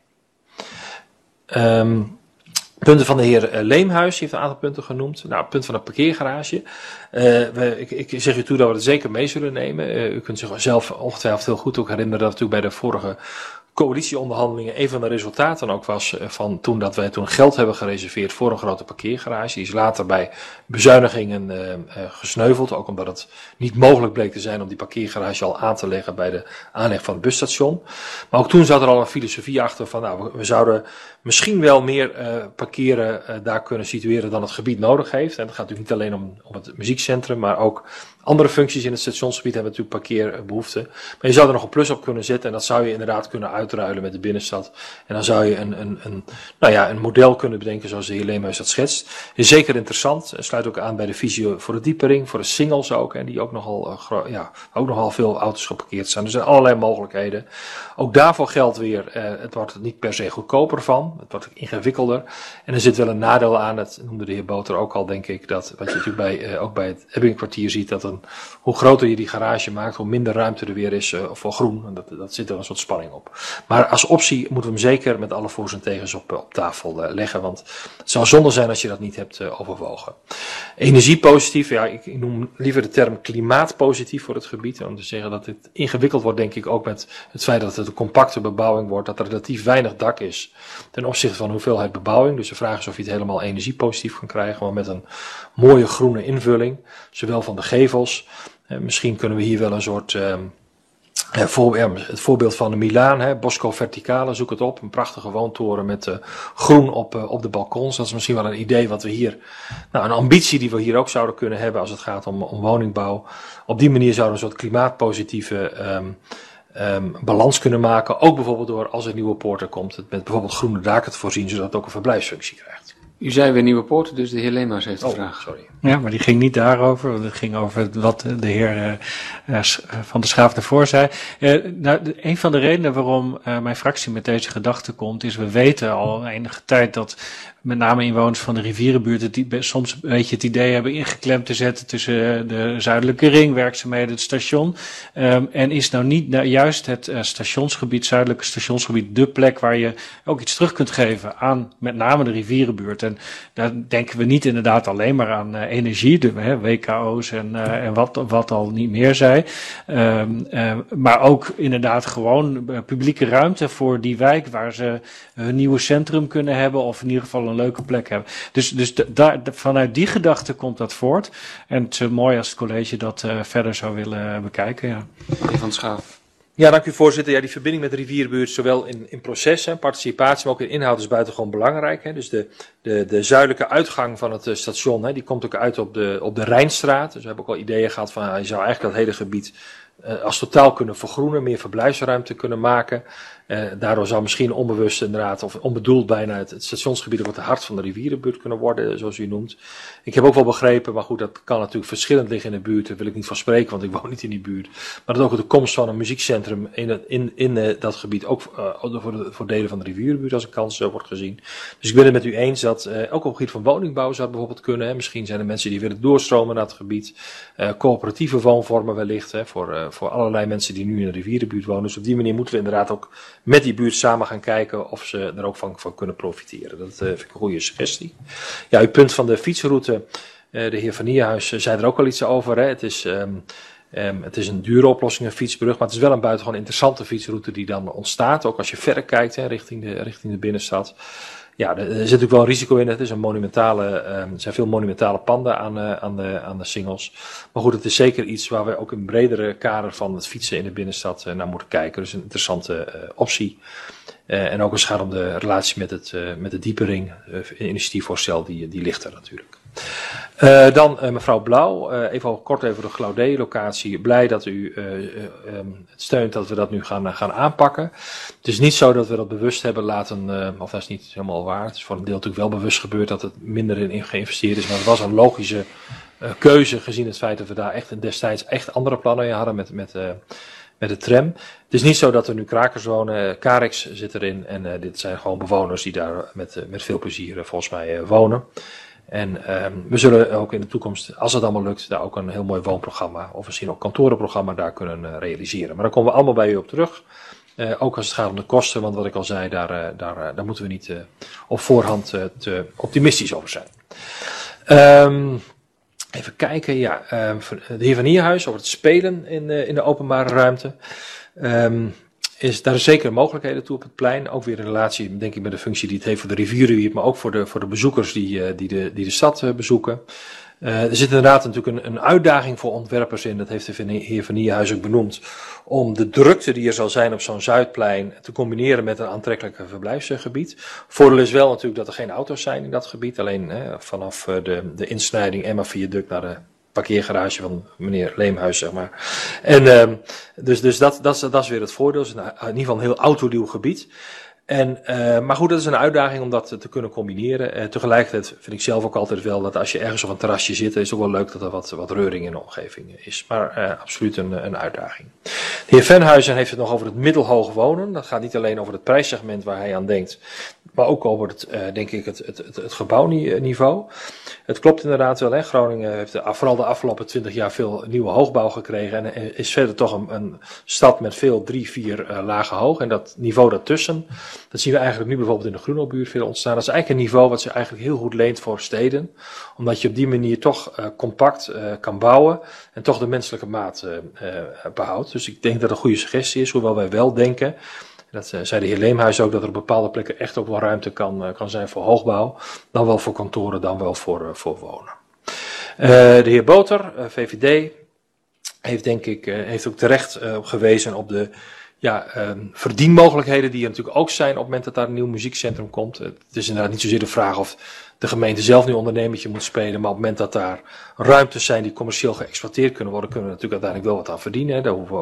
Punten van de heer Leemhuis, die heeft een aantal punten genoemd. Nou, het punt van de parkeergarage. Ik zeg u toe dat we het zeker mee zullen nemen. U kunt zich zelf ongetwijfeld heel goed ook herinneren dat natuurlijk bij de vorige coalitieonderhandelingen een van de resultaten ook was van dat wij toen geld hebben gereserveerd voor een grote parkeergarage. Die is later bij bezuinigingen gesneuveld, ook omdat het niet mogelijk bleek te zijn om die parkeergarage al aan te leggen bij de aanleg van het busstation. Maar ook toen zat er al een filosofie achter van we zouden misschien wel meer parkeren daar kunnen situeren dan het gebied nodig heeft. En dat gaat natuurlijk niet alleen om het muziekcentrum, maar ook andere functies in het stationsgebied hebben natuurlijk parkeerbehoeften. Maar je zou er nog een plus op kunnen zetten en dat zou je inderdaad kunnen uitruilen met de binnenstad. En dan zou je een model kunnen bedenken zoals de heer Leemhuis dat schetst. Is zeker interessant. Sluit ook aan bij de visie voor de diepering, voor de singles ook. En die ook nogal veel auto's geparkeerd staan. Dus er zijn allerlei mogelijkheden. Ook daarvoor geldt weer, het wordt er niet per se goedkoper van. Het wordt ingewikkelder. En er zit wel een nadeel aan, dat noemde de heer Boter ook al, denk ik, dat wat je natuurlijk ook bij het Ebbingkwartier ziet, dat hoe groter je die garage maakt, hoe minder ruimte er weer is voor groen. En dat zit er een soort spanning op. Maar als optie moeten we hem zeker met alle voor's en tegens op tafel leggen, want het zou zonde zijn als je dat niet hebt overwogen. Energiepositief, ik noem liever de term klimaatpositief voor het gebied, om te zeggen dat het ingewikkeld wordt, denk ik, ook met het feit dat het een compacte bebouwing wordt, dat er relatief weinig dak is ten opzichte van hoeveelheid bebouwing. Dus de vraag is of je het helemaal energiepositief kan krijgen, maar met een mooie groene invulling, zowel van de gevels. Misschien kunnen we hier wel een soort het voorbeeld van de Milaan, Bosco Verticale, zoek het op. Een prachtige woontoren met groen op de balkons. Dat is misschien wel een idee wat we hier, een ambitie die we hier ook zouden kunnen hebben als het gaat om woningbouw. Op die manier zouden we een soort klimaatpositieve balans kunnen maken. Ook bijvoorbeeld door, als er nieuwe poorten komt, het met bijvoorbeeld groene daken te voorzien, zodat het ook een verblijfsfunctie krijgt. U zei weer nieuwe poorten, dus de heer Leemhuis heeft een vraag. Sorry. Ja, maar die ging niet daarover. Het ging over wat de heer Van der Schaaf daarvoor zei. Een van de redenen waarom mijn fractie met deze gedachte komt, is we weten al enige tijd dat met name inwoners van de rivierenbuurt soms een beetje het idee hebben ingeklemd te zetten tussen de zuidelijke ring, werkzaamheden, het station. En is nou niet juist het stationsgebied, zuidelijke stationsgebied, de plek waar je ook iets terug kunt geven aan met name de rivierenbuurt. En daar denken we niet inderdaad alleen maar aan energie, de WKO's en wat al niet meer zei. Maar ook inderdaad gewoon publieke ruimte voor die wijk waar ze hun nieuwe centrum kunnen hebben of in ieder geval een leuke plek hebben. Dus vanuit die gedachte komt dat voort. En het is mooi als het college dat verder zou willen bekijken. Ja. Meneer Van Schaaf. Ja, dank u voorzitter. Ja, die verbinding met de rivierenbuurt, zowel in proces, participatie, maar ook in inhoud is buitengewoon belangrijk. Dus de zuidelijke uitgang van het station, die komt ook uit op de Rijnstraat. Dus we hebben ook al ideeën gehad van, je zou eigenlijk dat hele gebied als totaal kunnen vergroenen, meer verblijfsruimte kunnen maken. Daardoor zou misschien onbewust inderdaad, of onbedoeld bijna, het stationsgebied ook het hart van de rivierenbuurt kunnen worden, zoals u noemt. Ik heb ook wel begrepen, maar goed, dat kan natuurlijk verschillend liggen in de buurt, daar wil ik niet van spreken, want ik woon niet in die buurt. Maar dat ook de komst van een muziekcentrum in dat gebied ook voor delen van de rivierenbuurt als een kans wordt gezien. Dus ik ben het met u eens dat ook op het gebied van woningbouw zou het bijvoorbeeld kunnen. Misschien zijn er mensen die willen doorstromen naar het gebied. Coöperatieve woonvormen wellicht, voor allerlei mensen die nu in de rivierenbuurt wonen. Dus op die manier moeten we inderdaad ook met die buurt samen gaan kijken of ze er ook van kunnen profiteren. Dat vind ik een goede suggestie. Ja, uw punt van de fietsroute, de heer Van Nierhuis zei er ook al iets over. Het is een dure oplossing, een fietsbrug, maar het is wel een buitengewoon interessante fietsroute die dan ontstaat. Ook als je verder kijkt richting de binnenstad. Ja, er zit natuurlijk wel een risico in. Het is er zijn veel monumentale panden aan de singles. Maar goed, het is zeker iets waar we ook in bredere kader van het fietsen in de binnenstad naar moeten kijken. Dus een interessante optie. En ook als het gaat om de relatie met de diepering, initiatiefvoorstel, die ligt er natuurlijk. Dan mevrouw Blauw, even kort over de Glaudé-locatie. Blij dat u het steunt dat we dat nu gaan aanpakken. Het is niet zo dat we dat bewust hebben laten, of dat is niet helemaal waar. Het is voor een deel natuurlijk wel bewust gebeurd dat het minder in geïnvesteerd is. Maar het was een logische keuze gezien het feit dat we daar destijds echt andere plannen in hadden met de tram. Het is niet zo dat er nu krakers wonen. Carex zit erin en dit zijn gewoon bewoners die daar met veel plezier volgens mij wonen. En we zullen ook in de toekomst, als het allemaal lukt, daar ook een heel mooi woonprogramma of misschien ook kantorenprogramma daar kunnen realiseren. Maar daar komen we allemaal bij u op terug. Ook als het gaat om de kosten, want wat ik al zei, daar moeten we niet op voorhand te optimistisch over zijn. Even kijken, ja, de heer Van Nierhuis over het spelen in de openbare ruimte. Daar is zeker mogelijkheden toe op het plein. Ook weer in relatie, denk ik, met de functie die het heeft voor de rivierenwiert, maar ook voor de bezoekers die de stad bezoeken. Er zit inderdaad natuurlijk een uitdaging voor ontwerpers in, dat heeft de heer Van Nierhuis ook benoemd, om de drukte die er zal zijn op zo'n Zuidplein te combineren met een aantrekkelijk verblijfsgebied. Voordeel is wel natuurlijk dat er geen auto's zijn in dat gebied, alleen vanaf de insnijding Emma Viaduct naar de parkeergarage van meneer Leemhuis, zeg maar. En dus dat is weer het voordeel. Het is in ieder geval een heel autoluw gebied. Maar goed, dat is een uitdaging om dat te kunnen combineren. Tegelijkertijd vind ik zelf ook altijd wel dat als je ergens op een terrasje zit, is het ook wel leuk dat er wat reuring in de omgeving is. Maar absoluut een uitdaging. De heer Venhuizen heeft het nog over het middelhoog wonen. Dat gaat niet alleen over het prijssegment waar hij aan denkt, maar ook over het gebouwniveau. Het klopt inderdaad wel, hè. Groningen heeft vooral de afgelopen 20 jaar veel nieuwe hoogbouw gekregen en is verder toch een stad met veel 3, 4 lagen hoog. En dat niveau daartussen, dat zien we eigenlijk nu bijvoorbeeld in de Groenelbuurt veel ontstaan. Dat is eigenlijk een niveau wat zich eigenlijk heel goed leent voor steden, omdat je op die manier toch compact kan bouwen en toch de menselijke maat behoudt. Dus ik denk dat het een goede suggestie is, hoewel wij wel denken, dat zei de heer Leemhuis ook, dat er op bepaalde plekken echt ook wel ruimte kan zijn voor hoogbouw. Dan wel voor kantoren, dan wel voor wonen. De heer Boter, VVD, heeft ook terecht gewezen op de verdienmogelijkheden die er natuurlijk ook zijn op het moment dat daar een nieuw muziekcentrum komt. Het is inderdaad niet zozeer de vraag of de gemeente zelf nu een ondernemertje moet spelen, maar op het moment dat daar ruimtes zijn die commercieel geëxploiteerd kunnen worden, kunnen we natuurlijk uiteindelijk wel wat aan verdienen. Daar hoeven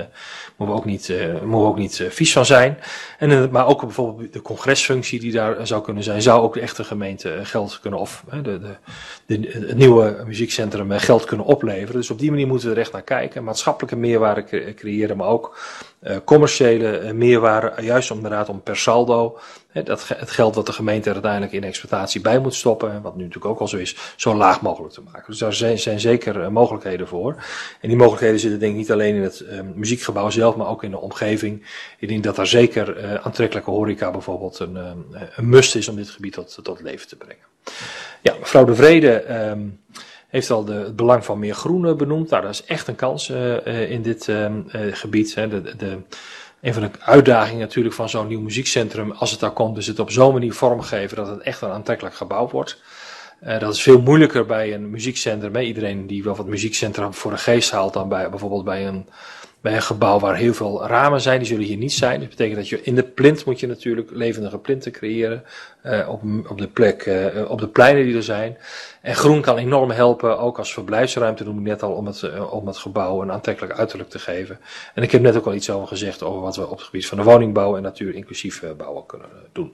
we ook niet vies van zijn. Maar ook bijvoorbeeld de congresfunctie die daar zou kunnen zijn, zou ook de echte gemeente geld kunnen, of het nieuwe muziekcentrum geld kunnen opleveren. Dus op die manier moeten we er echt naar kijken. Maatschappelijke meerwaarde creëren, maar ook commerciële meerwaarde, juist inderdaad om per saldo het geld dat de gemeente er uiteindelijk in exploitatie bij moet stoppen, wat nu natuurlijk ook al zo is, zo laag mogelijk te maken. Dus daar zijn zeker mogelijkheden voor. En die mogelijkheden zitten denk ik niet alleen in het muziekgebouw zelf, maar ook in de omgeving. Ik denk dat daar zeker aantrekkelijke horeca bijvoorbeeld een must is om dit gebied tot leven te brengen. Ja, mevrouw De Vrede heeft al het belang van meer groen benoemd. Nou, dat is echt een kans in dit gebied. Een van de uitdagingen natuurlijk van zo'n nieuw muziekcentrum, als het daar komt, is het op zo'n manier vormgeven dat het echt een aantrekkelijk gebouw wordt. Dat is veel moeilijker bij een muziekcentrum. Iedereen die wel wat muziekcentra voor de geest haalt dan bijvoorbeeld bij een gebouw waar heel veel ramen zijn, die zullen hier niet zijn. Dat betekent dat je in de plint moet je natuurlijk levendige plinten creëren op de pleinen die er zijn. En groen kan enorm helpen, ook als verblijfsruimte, noem ik net al, om het gebouw een aantrekkelijk uiterlijk te geven. En ik heb net ook al iets over gezegd over wat we op het gebied van de woningbouw en natuur inclusief bouwen kunnen doen.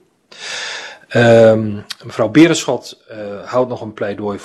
Mevrouw Berenschot hield nog een pleidooi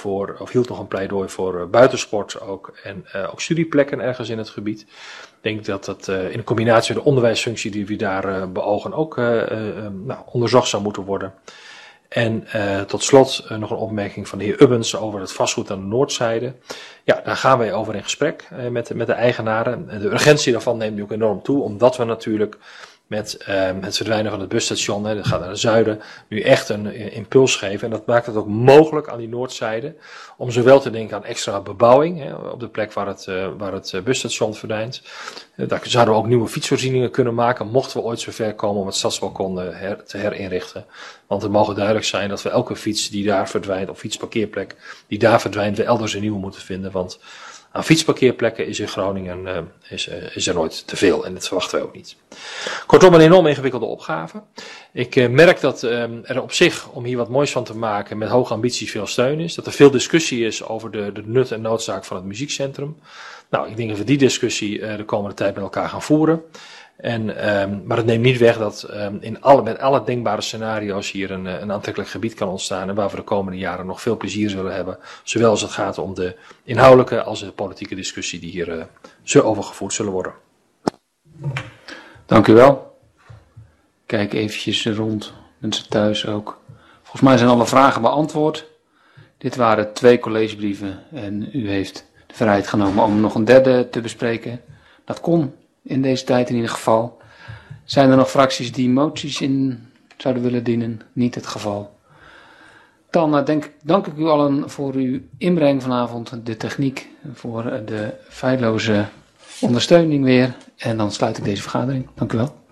voor buitensport ook en ook studieplekken ergens in het gebied. Ik denk dat dat in combinatie met de onderwijsfunctie die we daar beogen ook onderzocht zou moeten worden. En tot slot nog een opmerking van de heer Ubbens over het vastgoed aan de noordzijde. Ja, daar gaan wij over in gesprek met de eigenaren. De urgentie daarvan neemt nu ook enorm toe, omdat we natuurlijk met het verdwijnen van het busstation, dat gaat naar het zuiden, nu echt een impuls geven. En dat maakt het ook mogelijk aan die noordzijde om zowel te denken aan extra bebouwing op de plek waar het busstation verdwijnt. Daar zouden we ook nieuwe fietsvoorzieningen kunnen maken, mochten we ooit zover komen om het stadsbalkon te herinrichten. Want het mogen duidelijk zijn dat we elke fiets die daar verdwijnt, of fietsparkeerplek die daar verdwijnt, we elders een nieuwe moeten vinden. Want aan fietsparkeerplekken is in Groningen is er nooit te veel en dat verwachten wij ook niet. Kortom, een enorm ingewikkelde opgave. Ik merk dat er op zich, om hier wat moois van te maken, met hoge ambities veel steun is. Dat er veel discussie is over de nut en noodzaak van het muziekcentrum. Nou, ik denk dat we die discussie de komende tijd met elkaar gaan voeren. Maar het neemt niet weg dat met alle denkbare scenario's hier een aantrekkelijk gebied kan ontstaan. En waar we de komende jaren nog veel plezier zullen hebben. Zowel als het gaat om de inhoudelijke als de politieke discussie die hier over gevoerd zullen worden. Dank u wel. Kijk eventjes rond, mensen thuis ook. Volgens mij zijn alle vragen beantwoord. Dit waren 2 collegebrieven en u heeft de vrijheid genomen om nog een derde te bespreken. Dat kon in deze tijd in ieder geval. Zijn er nog fracties die moties in zouden willen dienen? Niet het geval. Dan dank ik u allen voor uw inbreng vanavond, de techniek, voor de feilloze ondersteuning weer. En dan sluit ik deze vergadering. Dank u wel.